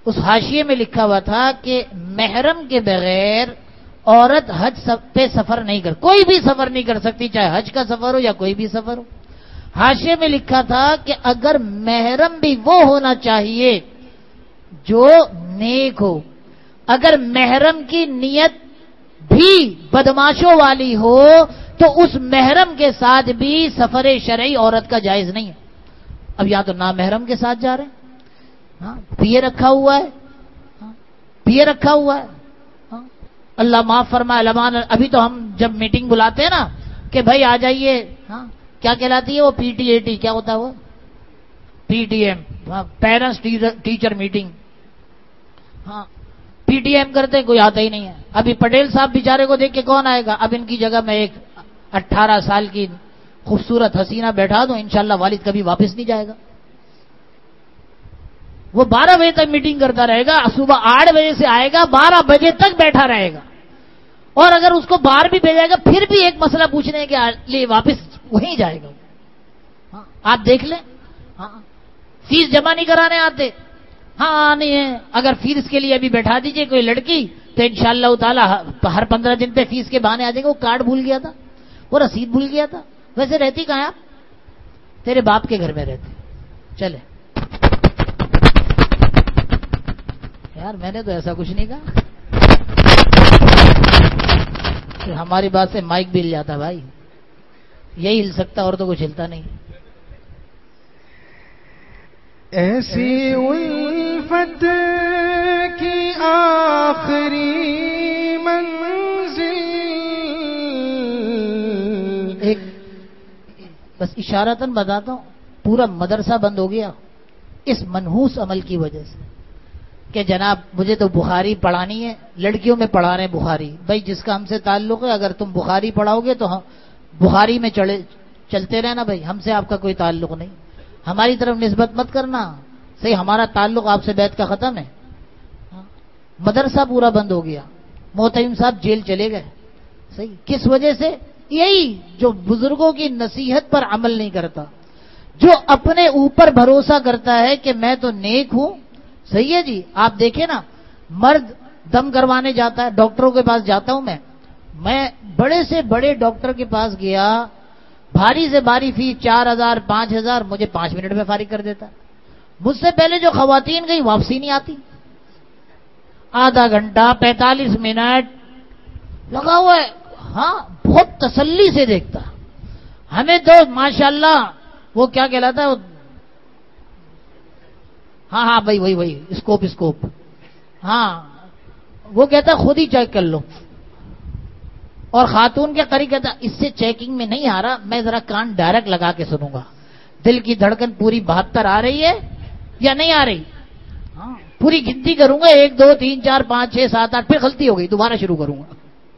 اس حاشیے میں لکھا ہوا تھا کہ محرم کے بغیر عورت حج پہ سفر نہیں کر، کوئی بھی سفر نہیں کر سکتی، چاہے حج کا سفر ہو یا کوئی بھی سفر ہو۔ حاشیے میں لکھا تھا کہ اگر محرم بھی وہ ہونا چاہیے جو نیک ہو، اگر محرم کی نیت بھی بدماشوں والی ہو تو اس محرم کے ساتھ بھی سفر شرعی عورت کا جائز نہیں ہے۔ اب یا تو نامحرم کے ساتھ جا رہے ہیں، ہاں پیے رکھا ہوا ہے، پیے رکھا ہوا ہے، اللہ معاف فرمائے لمان۔ ابھی تو ہم جب میٹنگ بلاتے ہیں نا کہ بھائی آ جائیے، ہاں کیا کہلاتی ہے وہ پی ٹی اے ٹی، کیا ہوتا ہے وہ P T M, parents teacher meeting, ہاں پی ٹی ایم کرتے کوئی آتا ہی نہیں ہے۔ ابھی پٹیل صاحب بیچارے کو دیکھ کے کون آئے گا؟ اب ان کی جگہ میں ایک 18 سال کی خوبصورت حسینہ بیٹھا دوں، انشاءاللہ والد کبھی واپس نہیں جائے گا۔ وہ 12 بجے تک میٹنگ کرتا رہے گا، صبح 8 بجے سے آئے گا، 12 بجے تک بیٹھا رہے گا، اور اگر اس کو باہر بھی بھیجائے گا پھر بھی ایک مسئلہ پوچھنے کے لیے واپس وہیں جائے گا۔ ہاں آپ دیکھ لیں، ہاں فیس جمع نہیں کرانے آتے، ہاں آنی ہے، اگر فیس کے لیے ابھی بیٹھا دیجئے کوئی لڑکی تو انشاءاللہ تعالی ہر 15 دن پہ فیس کے بہانے آ جائیں گے، وہ کارڈ بھول گیا تھا، وہ رسید بھول گیا تھا۔ ویسے رہتی کہاں آپ؟ تیرے باپ کے گھر میں رہتے۔ چلے یار، میں نے تو ایسا کچھ نہیں کہا، ہماری بات سے مائک بھی ہل جاتا بھائی، یہی ہل سکتا اور تو کچھ ہلتا نہیں۔ ایسی الفت کی آخری منزل، ایک بس اشارتاً بتاتا ہوں، پورا مدرسہ بند ہو گیا اس منحوس عمل کی وجہ سے کہ جناب مجھے تو بخاری پڑھانی ہے، لڑکیوں میں پڑھا رہے ہیں بخاری۔ بھائی جس کا ہم سے تعلق ہے، اگر تم بخاری پڑھاؤ گے تو ہم بخاری میں چلتے رہنا، بھائی ہم سے آپ کا کوئی تعلق نہیں، ہماری طرف نسبت مت کرنا، صحیح ہمارا تعلق آپ سے بیعت کا ختم ہے۔ مدرسہ پورا بند ہو گیا، محتمم صاحب جیل چلے گئے، صحیح کس وجہ سے؟ یہی جو بزرگوں کی نصیحت پر عمل نہیں کرتا، جو اپنے اوپر بھروسہ کرتا ہے کہ میں تو نیک ہوں، صحیح ہے جی۔ آپ دیکھیں نا، مرد دم کروانے جاتا ہے، ڈاکٹروں کے پاس جاتا ہوں میں بڑے سے بڑے ڈاکٹر کے پاس گیا، بھاری سے بھاری فیس 4000 5000، مجھے 5 منٹ میں فارغ کر دیتا۔ مجھ سے پہلے جو خواتین گئی واپسی نہیں آتی، آدھا گھنٹہ 45 منٹ لگا ہوا ہے، ہاں بہت تسلی سے دیکھتا۔ ہمیں تو ماشاءاللہ وہ کیا کہلاتا ہے، ہاں بھائی وہی اسکوپ، ہاں وہ کہتا خود ہی چیک کر لو، اور خاتون کے قریب کہتا اس سے چیکنگ میں نہیں آ رہا، میں ذرا کان ڈائریکٹ لگا کے سنوں گا، دل کی دھڑکن پوری 72 آ رہی ہے یا نہیں آ رہی، ہاں پوری گنتی کروں گا، 1 2 3 4 5 6 7 8، پھر غلطی ہو گئی دوبارہ شروع کروں گا۔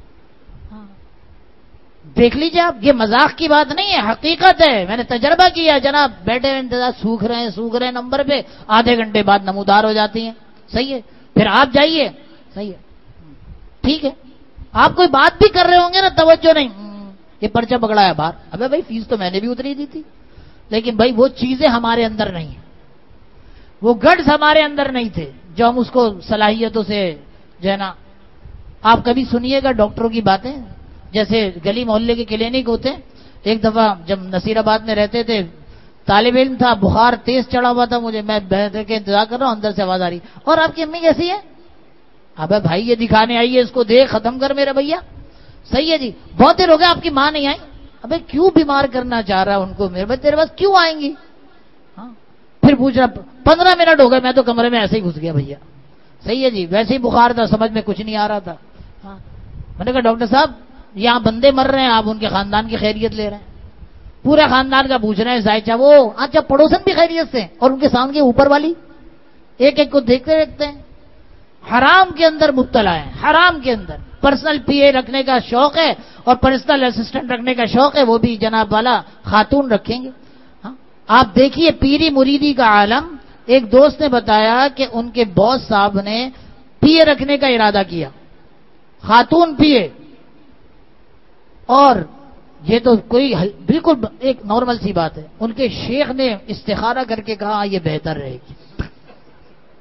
دیکھ لیجیے آپ، یہ مذاق کی بات نہیں ہے، حقیقت ہے، میں نے تجربہ کیا جناب، بیٹھے ہوئے انتظار، سوکھ رہے ہیں نمبر پہ، آدھے گھنٹے بعد نمودار ہو جاتی ہیں، صحیح ہے، پھر آپ جائیے، صحیح ہے ٹھیک ہے، آپ کوئی بات بھی کر رہے ہوں گے نا، توجہ نہیں، یہ پرچہ پکڑا ہے باہر، ابے بھائی فیس تو میں نے بھی اتری دی تھی، لیکن بھائی وہ چیزیں ہمارے اندر نہیں ہیں، وہ گڈز ہمارے اندر نہیں تھے جو ہم اس کو صلاحیتوں سے جو ہے نا۔ آپ کبھی سنیے گا ڈاکٹروں کی باتیں، جیسے گلی محلے کے کلینک ہوتے ہیں، ایک دفعہ جب نصیر آباد میں رہتے تھے، طالب علم تھا، بخار تیز چڑھا ہوا تھا مجھے، میں بیٹھ کے انتظار کر رہا ہوں، اندر سے آواز آ رہی، اور آپ کی امی کیسی ہے؟ ابے بھائی یہ دکھانے آئی ہے، اس کو دیکھ ختم کر میرے بھیا، صحیح ہے جی، بہت دیر ہو گیا آپ کی ماں نہیں آئی، ابے کیوں بیمار کرنا چاہ رہا ان کو میرے بھائی، تیرے پاس کیوں آئیں گی؟ ہاں پھر پوچھ رہا 15 منٹ ہو گئے، میں تو کمرے میں ایسے ہی گھس گیا بھیا، صحیح ہے جی، ویسے ہی بخار تھا، سمجھ میں کچھ نہیں آ رہا تھا۔ ہاں میں نے کہا ڈاکٹر صاحب یہاں بندے مر رہے ہیں، آپ ان کے خاندان کی خیریت لے رہے ہیں، پورے خاندان کا پوچھ رہے ہیں، زائچہ وہ اچھا پڑوسن بھی خیریت سے، اور ان کے سامنے اوپر والی ایک ایک کو دیکھتے دیکھتے ہیں، حرام کے اندر مبتلا ہے، حرام کے اندر پرسنل پی اے رکھنے کا شوق ہے اور پرسنل اسسٹنٹ رکھنے کا شوق ہے، وہ بھی جناب والا خاتون رکھیں گے۔ ہاں آپ دیکھیے پیری مریدی کا عالم، ایک دوست نے بتایا کہ ان کے باس صاحب نے پی اے رکھنے کا ارادہ کیا، خاتون پی اے، اور یہ تو کوئی بالکل ایک نارمل سی بات ہے، ان کے شیخ نے استخارہ کر کے کہا یہ بہتر رہے گی،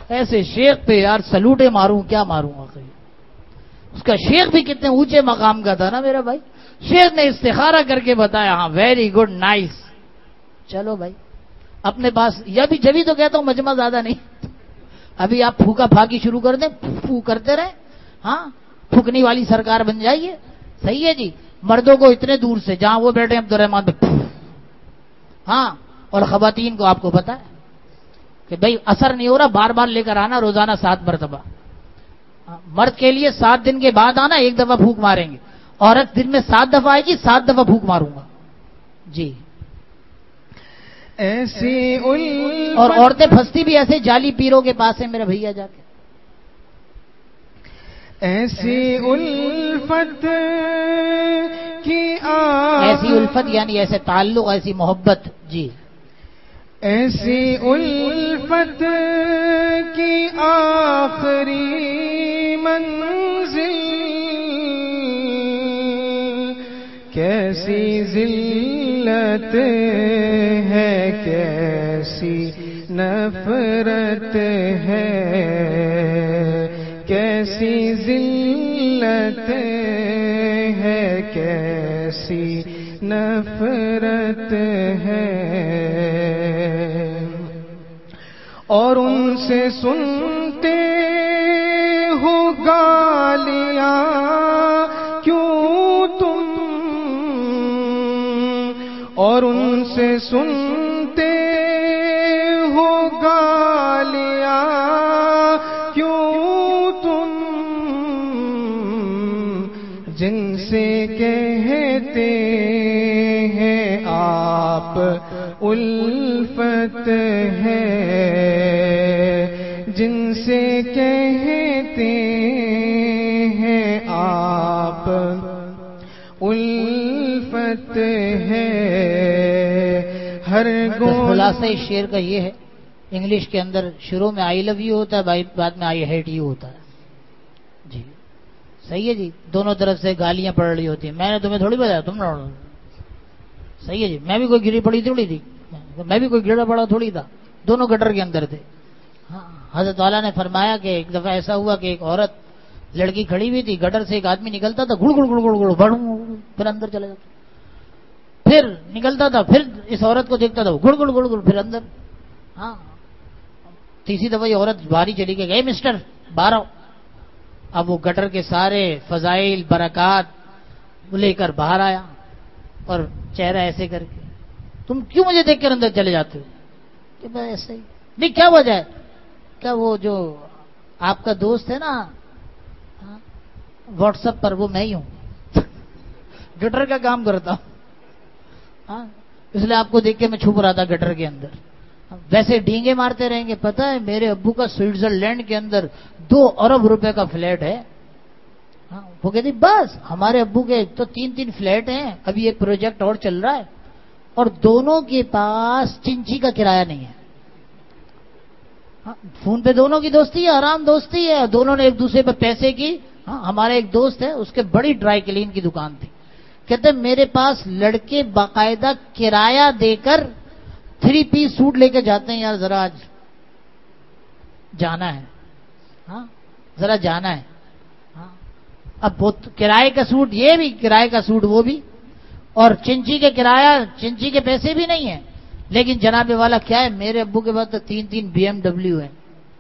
ایسے شیخ پہ یار سلوٹے ماروں کیا ماروں آخر. اس کا شیخ بھی کتنے اونچے مقام کا تھا نا میرا بھائی. شیخ نے استخارہ کر کے بتایا ہاں ویری گڈ نائس. چلو بھائی اپنے پاس یا بھی جبھی تو کہتا ہوں مجمع زیادہ نہیں. ابھی آپ پھوکا پھاکی شروع کر دیں پھو کرتے رہیں. ہاں پھکنی والی سرکار بن جائیے. صحیح ہے جی. مردوں کو اتنے دور سے جہاں وہ بیٹھے عبد الرحمان پہ. ہاں اور خواتین کو آپ کو پتا ہے کہ بھائی اثر نہیں ہو رہا بار بار لے کر آنا روزانہ 7 مرتبہ. مرد کے لیے 7 دن کے بعد آنا 1 دفعہ پھونک ماریں گے. عورت دن میں 7 دفعہ آئے گی 7 دفعہ پھونک ماروں گا جی. ایسی اور عورتیں پھنستی بھی ایسے جعلی پیروں کے پاس ہیں میرے بھیا جا کے. ایسی الفت کی ایسی الفت یعنی ایسے تعلق ایسی محبت جی. ایسی الفت کی آخری منزل کیسی ذلت ہے کیسی نفرت ہے کیسی ذلت ہے کیسی نفرت ہے. اور ان سے سنتے ہو گالیاں کیوں تم اور ان سے سنتے ہو گالیاں کیوں تم جن سے کہتے ہیں آپ الفت ہے جن سے کہتے ہیں آپ الفت ہے. ہر خلاصہ اس شعر کا یہ ہے انگلش کے اندر شروع میں آئی لو یو ہوتا ہے بعد میں آئی ہیٹ یو ہوتا ہے جی. صحیح ہے جی. دونوں طرف سے گالیاں پڑ رہی ہوتی ہیں. میں نے تمہیں تھوڑی بتایا تم نہ. صحیح ہے جی. میں بھی کوئی گری پڑی تھوڑی تھی میں بھی کوئی گرا پڑا تھوڑی تھا. دونوں گٹر کے اندر تھے. ہاں حضرت والا نے فرمایا کہ ایک دفعہ ایسا ہوا کہ ایک عورت لڑکی کھڑی ہوئی تھی گٹر سے ایک آدمی نکلتا تھا گڑ گڑ گڑ گڑ گڑ بڑھوں پھر اندر چلا جاتا پھر نکلتا تھا پھر اس عورت کو دیکھتا تھا گڑ گڑ گڑ گڑ پھر اندر. ہاں تیسری دفعہ یہ عورت باہر ہی چلی گئی. مسٹر باہر آؤ. اب وہ گٹر کے سارے فضائل برکات لے کر باہر آیا اور چہرہ ایسے کر کے تم کیوں مجھے دیکھ کر اندر چلے جاتے ہو کہ بس ایسے ہی. نہیں کیا وجہ ہے کیا وہ جو آپ کا دوست ہے نا واٹس ایپ پر وہ میں ہی ہوں گٹر کا کام کرتا ہوں. ہاں اس لیے آپ کو دیکھ کے میں چھپ رہا تھا گٹر کے اندر. ویسے ڈینگے مارتے رہیں گے. پتہ ہے میرے ابو کا سوئٹزرلینڈ کے اندر 2 ارب روپے کا فلیٹ ہے. ہاں وہ کہتی بس ہمارے ابو کے تو 3 فلیٹ ہیں. ابھی ایک پروجیکٹ اور چل رہا ہے اور دونوں کے پاس چنچی کا کرایہ نہیں ہے. فون پہ دونوں کی دوستی ہے آرام دوستی ہے. دونوں نے ایک دوسرے پہ پیسے کی. ہاں ہمارا ایک دوست ہے اس کے بڑی ڈرائی کلین کی دکان تھی. کہتے میرے پاس لڑکے باقاعدہ کرایہ دے کر 3 پیس سوٹ لے کے جاتے ہیں. یار ذرا آج جانا ہے. ہاں ذرا جانا ہے. ہاں اب وہ کرائے کا سوٹ یہ بھی کرائے کا سوٹ وہ بھی اور چنچی کے کرایہ چنچی کے پیسے بھی نہیں ہیں. لیکن جناب والا کیا ہے میرے ابو کے بعد تو 3 BMW ہیں.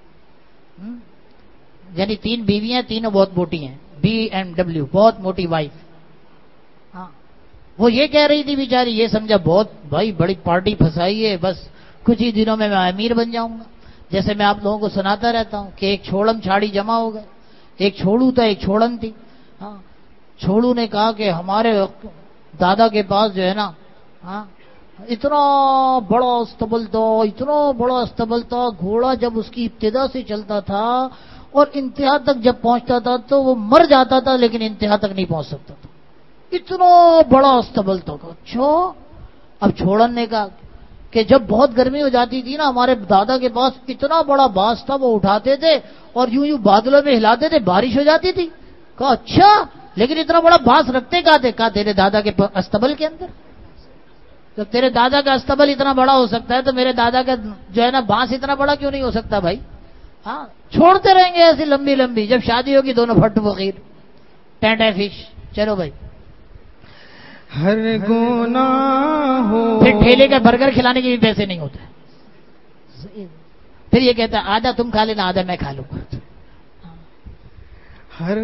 یعنی 3 بیویاں تینوں بہت موٹی ہیں. BMW بہت موٹی وائف. ہاں وہ یہ کہہ رہی تھی بیچاری یہ سمجھا بہت بھائی بڑی پارٹی پھنسائی ہے بس کچھ ہی دنوں میں امیر بن جاؤں گا. جیسے میں آپ لوگوں کو سناتا رہتا ہوں کہ ایک چھوڑم چھاڑی جمع ہو گئے. ایک چھوڑو تھا ایک چھوڑن تھی. ہاں چھوڑو نے کہا کہ ہمارے دادا کے پاس جو ہے نا ہاں اتنا بڑا استبل تھا اتنا بڑا استبل تھا. گھوڑا جب اس کی ابتدا سے چلتا تھا اور انتہا تک جب پہنچتا تھا تو وہ مر جاتا تھا لیکن انتہا تک نہیں پہنچ سکتا تھا. اتنا بڑا استبل تھا. اچھا اب چھوڑن نے کہا کہ جب بہت گرمی ہو جاتی تھی نا ہمارے دادا کے پاس اتنا بڑا بانس تھا وہ اٹھاتے تھے اور یوں یوں بادلوں میں ہلاتے تھے بارش ہو جاتی تھی. کہا اچھا لیکن اتنا بڑا بانس رکھتے کہاں تھے؟ کہا تیرے دادا کے استبل کے اندر. جب تیرے دادا کا استبل اتنا بڑا ہو سکتا ہے تو میرے دادا کا جو ہے نا بانس اتنا بڑا کیوں نہیں ہو سکتا بھائی؟ ہاں چھوڑتے رہیں گے ایسی لمبی لمبی، جب شادی ہوگی دونوں پھٹ فقیر، ٹینٹے فش. چلو بھائی، ہر گناہ ہو. پھر ٹھیلے کا برگر کھلانے کے بھی پیسے نہیں ہوتے. پھر یہ کہتا ہے آدھا تم کھا لینا آدھا میں کھا لوں گا. ہر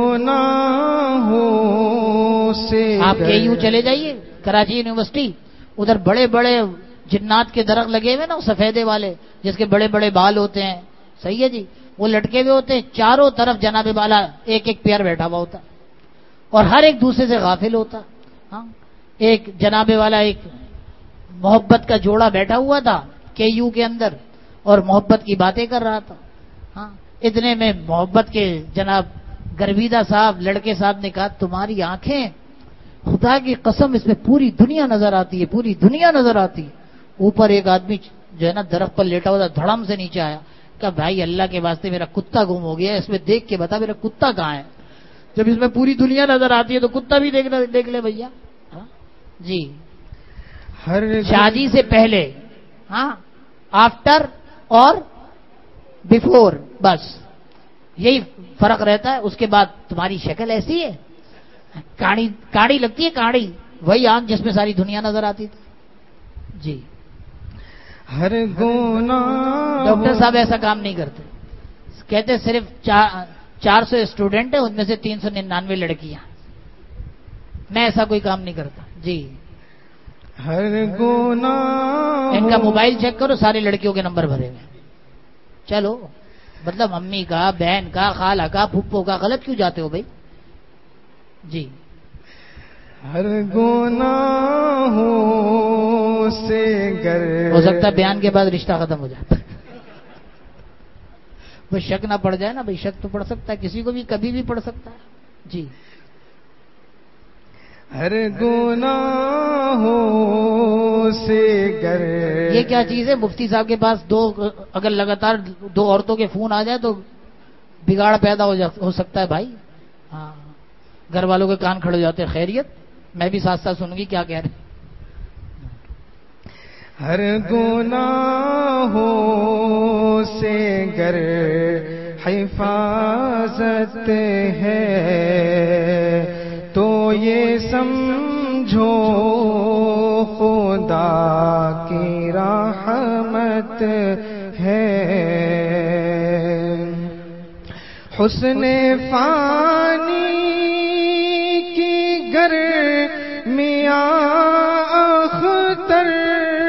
گناہوں سے آپ کے یوں چلے جائیے کراچی یونیورسٹی، ادھر بڑے بڑے جنات کے درخت لگے ہوئے نا، سفیدے والے جس کے بڑے بڑے بال ہوتے ہیں، صحیح ہے جی، وہ لٹکے ہوئے ہوتے ہیں، چاروں طرف جناب والا ایک ایک پیئر بیٹھا ہوا ہوتا اور ہر ایک دوسرے سے غافل ہوتا. ہاں ایک جناب والا ایک محبت کا جوڑا بیٹھا ہوا تھا کے یو کے اندر اور محبت کی باتیں کر رہا تھا. ہاں اتنے میں محبت کے جناب گرویدہ صاحب لڑکے صاحب نے کہا تمہاری آنکھیں خدا کی قسم اس میں پوری دنیا نظر آتی ہے، پوری دنیا نظر آتی ہے. اوپر ایک آدمی جو ہے نا درخت پر لیٹا ہوا تھا، دھڑم سے نیچے آیا، کہ بھائی اللہ کے واسطے میرا کتا گم ہو گیا ہے، اس میں دیکھ کے بتا میرا کتا کہاں ہے. جب اس میں پوری دنیا نظر آتی ہے تو کتا بھی دیکھ لے بھیا. جی ہر شادی سے پہلے، ہاں آفٹر اور بیفور، بس یہی فرق رہتا ہے. اس کے بعد تمہاری شکل ایسی ہے، کاڑی لگتی ہے، کاڑی وہی آنکھ جس میں ساری دنیا نظر آتی تھی. جی ہر گناہ. ڈاکٹر صاحب ایسا کام نہیں کرتے، کہتے صرف 400 اسٹوڈنٹ ہیں، ان میں سے 399 لڑکیاں. میں ایسا کوئی کام نہیں کرتا. جی ہر گناہ. ان کا موبائل چیک کرو، ساری لڑکیوں کے نمبر بھرے ہوئے. چلو مطلب امی کا، بہن کا، خالہ کا، پھپھو کا، غلط کیوں جاتے ہو بھائی. جی ہر گناہوں سے گر. ہو سکتا ہے بیان کے بعد رشتہ ختم ہو جاتا ہے. وہ شک نہ پڑ جائے نا بھائی، شک تو پڑ سکتا ہے کسی کو بھی، کبھی بھی پڑ سکتا ہے. جی ہر گناہوں سے گر. یہ کیا چیز ہے؟ مفتی صاحب کے پاس اگر لگاتار 2 عورتوں کے فون آ جائے تو بگاڑ پیدا ہو سکتا ہے بھائی. ہاں گھر والوں کے کان کھڑے ہو جاتے ہیں. خیریت، میں بھی ساتھ ساتھ سنوں گی کیا کہہ رہے. ہر گناہوں سے گر حفاظت ہے تو یہ سمجھو خدا کی رحمت ہے. حسن فانی کی گر میاں اختر.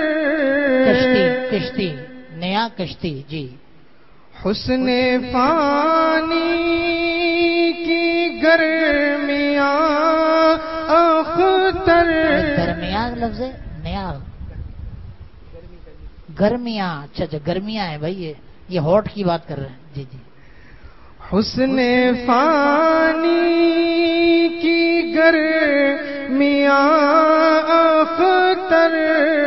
کشتی نیا کشتی. جی حسن فانی کی گرمیاں اختر. گرمیاں لفظ ہے نیا، گرمیاں. اچھا گرمیاں ہیں بھائی، یہ ہاٹ کی بات کر رہے ہیں. جی جی حسن فانی کی گرمیاں اختر.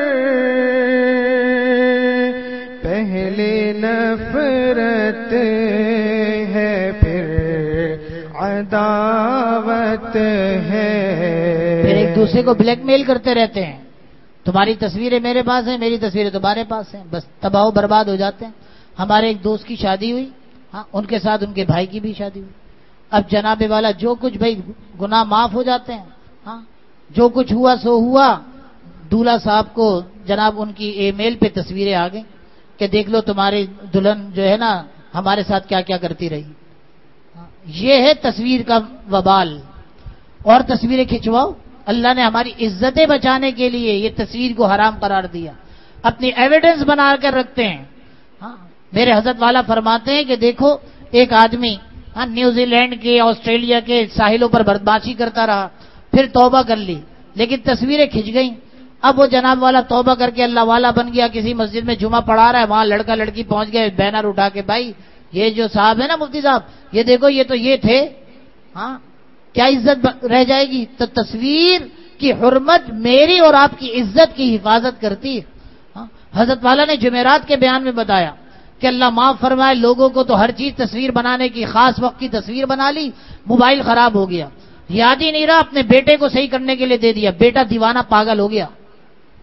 پہلے نفرت ہے پھر عداوت ہے. پھر ایک دوسرے کو بلیک میل کرتے رہتے ہیں، تمہاری تصویریں میرے پاس ہیں، میری تصویریں تمہارے پاس ہیں، بس تباہ و برباد ہو جاتے ہیں. ہمارے ایک دوست کی شادی ہوئی، ہاں ان کے ساتھ ان کے بھائی کی بھی شادی ہوئی. اب جناب والا جو کچھ بھائی گناہ معاف ہو جاتے ہیں. ہاں جو کچھ ہوا سو ہوا. دولہا صاحب کو جناب ان کی ای میل پہ تصویریں آ گئیں کہ دیکھ لو تمہاری دلہن جو ہے نا ہمارے ساتھ کیا کیا کرتی رہی. یہ ہے تصویر کا وبال. اور تصویریں کھنچواؤ. اللہ نے ہماری عزتیں بچانے کے لیے یہ تصویر کو حرام قرار دیا، اپنی ایویڈنس بنا کر رکھتے ہیں. ہاں میرے حضرت والا فرماتے ہیں کہ دیکھو ایک آدمی نیوزی لینڈ کے، آسٹریلیا کے ساحلوں پر بدماشی کرتا رہا، پھر توبہ کر لی، لیکن تصویریں کھنچ گئیں. اب وہ جناب والا توبہ کر کے اللہ والا بن گیا، کسی مسجد میں جمعہ پڑھا رہا ہے، وہاں لڑکا لڑکی پہنچ گئے بینر اٹھا کے، بھائی یہ جو صاحب ہے نا مفتی صاحب، یہ دیکھو یہ تو یہ تھے. ہاں کیا عزت رہ جائے گی؟ تو تصویر کی حرمت میری اور آپ کی عزت کی حفاظت کرتی ہے. حضرت والا نے جمعرات کے بیان میں بتایا کہ اللہ معاف فرمائے، لوگوں کو تو ہر چیز تصویر بنانے کی، خاص وقت کی تصویر بنا لی، موبائل خراب ہو گیا، یاد ہی نہیں رہا، اپنے بیٹے کو صحیح کرنے کے لیے دے دیا، بیٹا دیوانہ پاگل ہو گیا،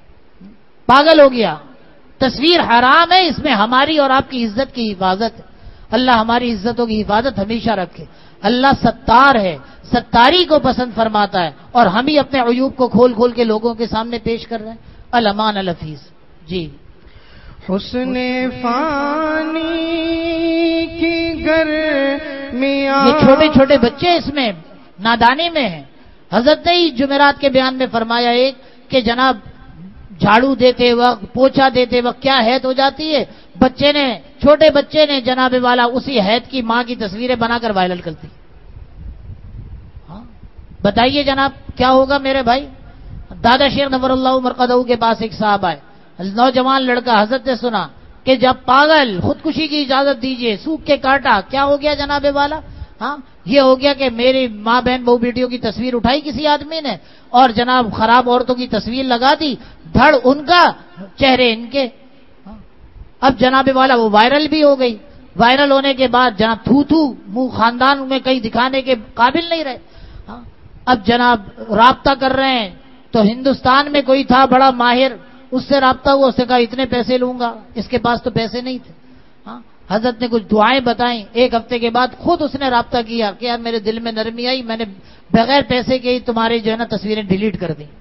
پاگل ہو گیا. تصویر حرام ہے، اس میں ہماری اور آپ کی عزت کی حفاظت ہے. اللہ ہماری عزتوں کی حفاظت ہمیشہ رکھے. اللہ ستار ہے، ستاری کو پسند فرماتا ہے، اور ہم ہی اپنے عیوب کو کھول کھول کے لوگوں کے سامنے پیش کر رہے ہیں. الامان الحفیظ. جی حسن فانی کی گرمیاں، یہ چھوٹے چھوٹے بچے اس میں نادانی میں ہیں. حضرت نے ہی جمعرات کے بیان میں فرمایا ایک کہ جناب جھاڑو دیتے وقت، پوچھا دیتے وقت کیا حید ہو جاتی ہے، بچے نے، چھوٹے بچے نے جناب والا اسی حید کی ماں کی تصویریں بنا کر وائرل کرتی. ہاں بتائیے جناب کیا ہوگا میرے بھائی. دادا شیخ نور اللہ مرقدہ کے پاس ایک صاحب آئے، نوجوان لڑکا. حضرت نے سنا کہ جب پاگل خودکشی کی اجازت دیجئے، سوکھ کے کاٹا. کیا ہو گیا جناب والا؟ ہاں یہ ہو گیا کہ میری ماں بہن بہو بیٹیوں کی تصویر اٹھائی کسی آدمی نے اور جناب خراب عورتوں کی تصویر لگا دی، دھڑ ان کا چہرے ان کے. اب جناب والا وہ وائرل بھی ہو گئی. وائرل ہونے کے بعد جناب تھو تھو منہ خاندان میں کہیں دکھانے کے قابل نہیں رہے. اب جناب رابطہ کر رہے ہیں تو ہندوستان میں کوئی تھا بڑا ماہر، اس سے رابطہ ہوا، اس سے کہا اتنے پیسے لوں گا. اس کے پاس تو پیسے نہیں تھے. حضرت نے کچھ دعائیں بتائیں. ایک ہفتے کے بعد خود اس نے رابطہ کیا کہ یار میرے دل میں نرمی آئی، میں نے بغیر پیسے کے ہی تمہاری جو ہے نا تصویریں ڈیلیٹ کر دی.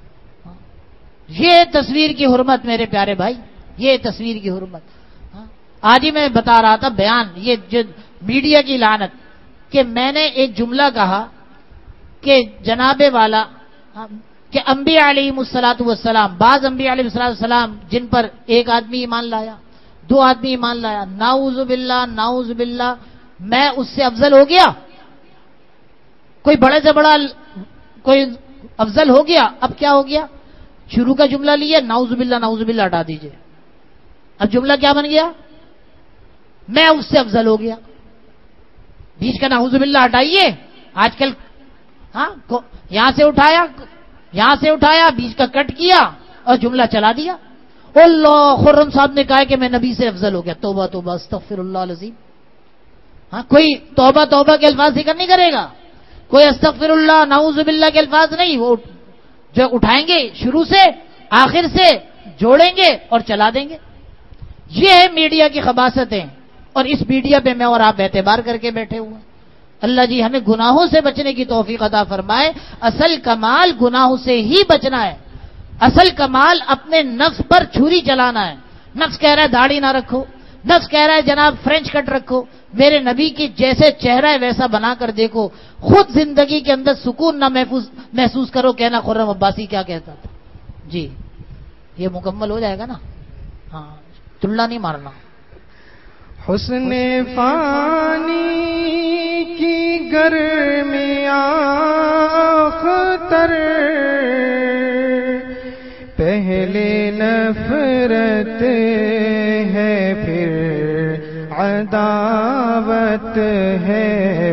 یہ تصویر کی حرمت میرے پیارے بھائی، یہ تصویر کی حرمت. آج ہی میں بتا رہا تھا بیان، یہ جو میڈیا کی لعنت، کہ میں نے ایک جملہ کہا کہ جناب والا کہ انبیاء علیہم الصلوۃ والسلام، بعض انبیاء علیہم الصلوۃ والسلام جن پر ایک آدمی ایمان لایا، دو آدمی ایمان لایا، نعوذ باللہ نعوذ باللہ، میں اس سے افضل ہو گیا؟ کوئی بڑے سے بڑا کوئی افضل ہو گیا؟ اب کیا ہو گیا؟ شروع کا جملہ لیا، نعوذ باللہ ہٹا دیجئے. اب جملہ کیا بن گیا؟ میں اس سے افضل ہو گیا. بیچ کا نعوذ باللہ ہٹائیے. آج کل یہاں سے اٹھایا بیچ کا کٹ کیا اور جملہ چلا دیا. اللہ خرم صاحب نے کہا کہ میں نبی سے افضل ہو گیا. توبہ توبہ استغفر اللہ العظیم. کوئی توبہ توبہ کے الفاظ ذکر نہیں کرے گا، کوئی استغفر اللہ نعوذ باللہ کے الفاظ نہیں. وہ جو اٹھائیں گے شروع سے آخر سے جوڑیں گے اور چلا دیں گے. یہ ہے میڈیا کی خباثتیں، اور اس میڈیا پہ میں اور آپ اعتبار کر کے بیٹھے ہوئے ہیں. اللہ جی ہمیں گناہوں سے بچنے کی توفیق عطا فرمائے. اصل کمال گناہوں سے ہی بچنا ہے. اصل کمال اپنے نفس پر چھری چلانا ہے. نفس کہہ رہا ہے داڑھی نہ رکھو، نفس کہہ رہا ہے جناب فرینچ کٹ رکھو، میرے نبی کی جیسے چہرہ ہے ویسا بنا کر دیکھو. خود زندگی کے اندر سکون نہ محسوس کرو. کہنا خرم عباسی کیا کہتا تھا. جی یہ مکمل ہو جائے گا نا. ہاں تلنا نہیں مارنا. حسن فانی کی گرمیاں اختر، پہلے نفرت ہے پھر عداوت ہے.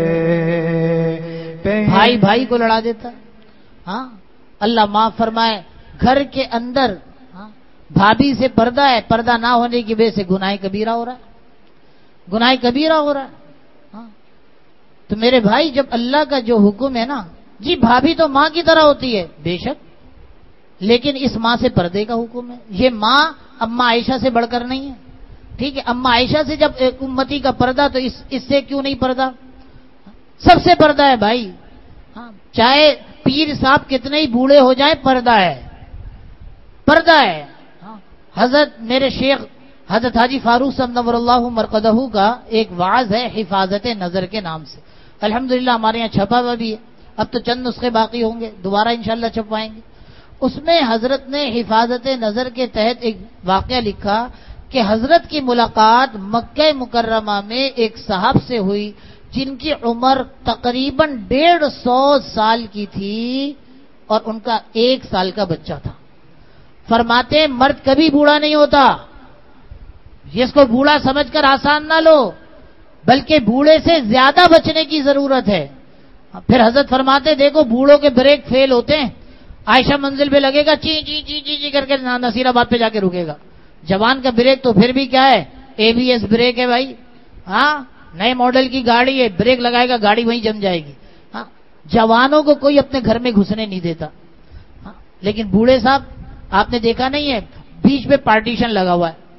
بھائی بھائی کو لڑا دیتا. ہاں اللہ معاف فرمائے. گھر کے اندر بھابھی سے پردہ ہے، پردہ نہ ہونے کی وجہ سے گناہ کبیرہ ہو رہا ہے، گناہ کبیرہ ہو رہا ہے. تو میرے بھائی جب اللہ کا جو حکم ہے نا، جی بھابھی تو ماں کی طرح ہوتی ہے بے شک، لیکن اس ماں سے پردے کا حکم ہے. یہ ماں اماں عائشہ سے بڑھ کر نہیں ہے. ٹھیک ہے، اماں عائشہ سے جب امتی کا پردہ تو اس سے کیوں نہیں پردہ؟ سب سے پردہ ہے بھائی. چاہے پیر صاحب کتنے ہی بوڑھے ہو جائیں پردہ ہے، پردہ ہے. حضرت میرے شیخ حضرت حاجی فاروق صاحب نور اللہ مرقدہ کا ایک وعظ ہے حفاظت نظر کے نام سے. الحمدللہ ہمارے یہاں چھپا ہوا بھی ہے. اب تو چند نسخے باقی ہوں گے، دوبارہ انشاءاللہ چھپوائیں گے. اس میں حضرت نے حفاظت نظر کے تحت ایک واقعہ لکھا کہ حضرت کی ملاقات مکہ مکرمہ میں ایک صاحب سے ہوئی جن کی عمر تقریباً 150 سال کی تھی اور ان کا 1 سال کا بچہ تھا. فرماتے ہیں مرد کبھی بوڑھا نہیں ہوتا. جس کو بوڑھا سمجھ کر آسان نہ لو، بلکہ بوڑھے سے زیادہ بچنے کی ضرورت ہے. پھر حضرت فرماتے دیکھو بوڑھوں کے بریک فیل ہوتے ہیں. عائشہ منزل پہ لگے گا چی چی چی چی چی کر کے نصیر آباد پہ جا کے رکے گا. جوان کا بریک تو پھر بھی کیا ہے، ABS بریک ہے بھائی. نئے ماڈل کی گاڑی ہے، بریک لگائے گا گاڑی وہیں جم جائے گی. جوانوں کو کوئی اپنے گھر میں گھسنے نہیں دیتا. لیکن بوڑھے صاحب آپ نے دیکھا نہیں ہے، بیچ میں پارٹیشن لگا ہوا ہے.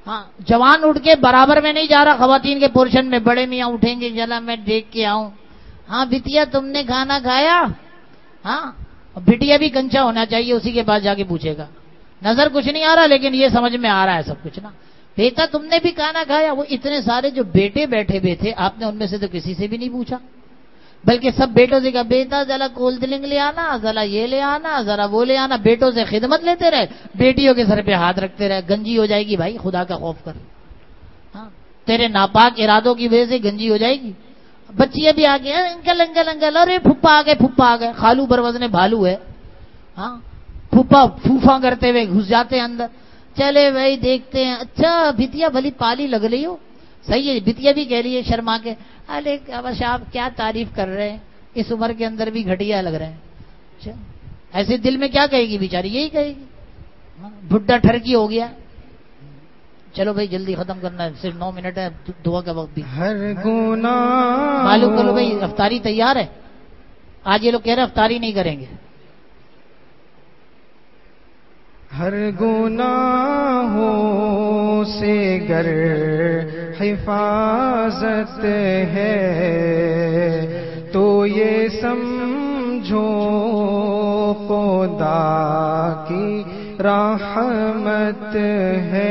ہاں جوان اٹھ کے برابر میں نہیں جا رہا خواتین کے پورشن میں، بڑے میاں اٹھیں گے چلا میں دیکھ کے آؤں. ہاں بٹیا تم نے کھانا کھایا؟ ہاں بٹیا بھی کنچا ہونا چاہیے، اسی کے پاس جا کے پوچھے گا. نظر کچھ نہیں آ رہا لیکن یہ سمجھ میں آ رہا ہے سب کچھ نا. بیٹا تم نے بھی کھانا کھایا؟ وہ اتنے سارے جو بیٹے بیٹھے ہوئے تھے آپ نے ان میں سے تو کسی سے بھی نہیں پوچھا، بلکہ سب بیٹوں سے کہا بیٹا ذرا کولڈ ڈرنک لے آنا، ذرا یہ لے آنا، ذرا وہ لے آنا. بیٹوں سے خدمت لیتے رہے، بیٹیوں کے سر پہ ہاتھ رکھتے رہے. گنجی ہو جائے گی بھائی، خدا کا خوف کر. ہاں تیرے ناپاک ارادوں کی وجہ سے گنجی ہو جائے گی. بچیاں بھی آ گئی انکل انکل انکل، ارے پھپھا آ گئے پھپھا آ گئے. خالو بروزن بھالو ہے. ہاں پھپھا پھوفا کرتے ہوئے گھس جاتے ہیں اندر. چلے بھائی دیکھتے ہیں. اچھا بھتیا بھلی پالی لگ رہی ہو. صحیح ہے بھتیا بھی کہہ رہی ہے شرما کے، ارے بس آپ کیا تعریف کر رہے ہیں، اس عمر کے اندر بھی گھٹیا لگ رہے ہیں. اچھا ایسے دل میں کیا کہے گی بیچاری؟ یہی کہے گی بڈھا ٹھرکی ہو گیا. چلو بھائی جلدی ختم کرنا ہے، صرف 9 منٹ ہے، دعا کا وقت بھی. ہر گناہ معلوم کرو بھائی افطاری تیار ہے؟ آج یہ لوگ کہہ رہے ہیں افطاری نہیں کریں گے. ہر گناہوں سے گر حفاظت ہے تو یہ سمجھو خدا کی رحمت ہے.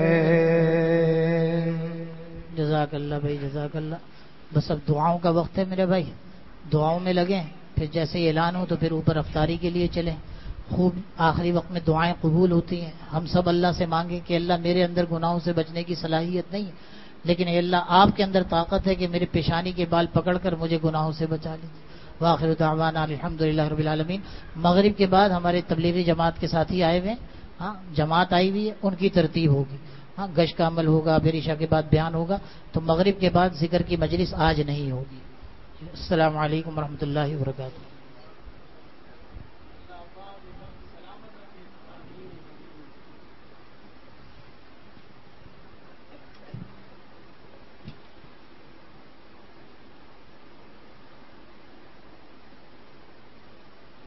جزاک اللہ بھائی جزاک اللہ. بس اب دعاؤں کا وقت ہے میرے بھائی، دعاؤں میں لگیں، پھر جیسے ہی اعلان ہو تو پھر اوپر افطاری کے لیے چلیں. خوب آخری وقت میں دعائیں قبول ہوتی ہیں. ہم سب اللہ سے مانگیں کہ اللہ میرے اندر گناہوں سے بچنے کی صلاحیت نہیں ہے، لیکن اے اللہ آپ کے اندر طاقت ہے کہ میرے پیشانی کے بال پکڑ کر مجھے گناہوں سے بچا لیجیے. وآخر دعوانا الحمدللہ رب العالمین. مغرب کے بعد ہمارے تبلیغی جماعت کے ساتھی آئے ہوئے ہیں. ہاں جماعت آئی ہوئی ہے، ان کی ترتیب ہوگی. ہاں گش کا عمل ہوگا، پھر عشاء کے بعد بیان ہوگا. تو مغرب کے بعد ذکر کی مجلس آج نہیں ہوگی. السلام علیکم ورحمۃ اللہ وبرکاتہ.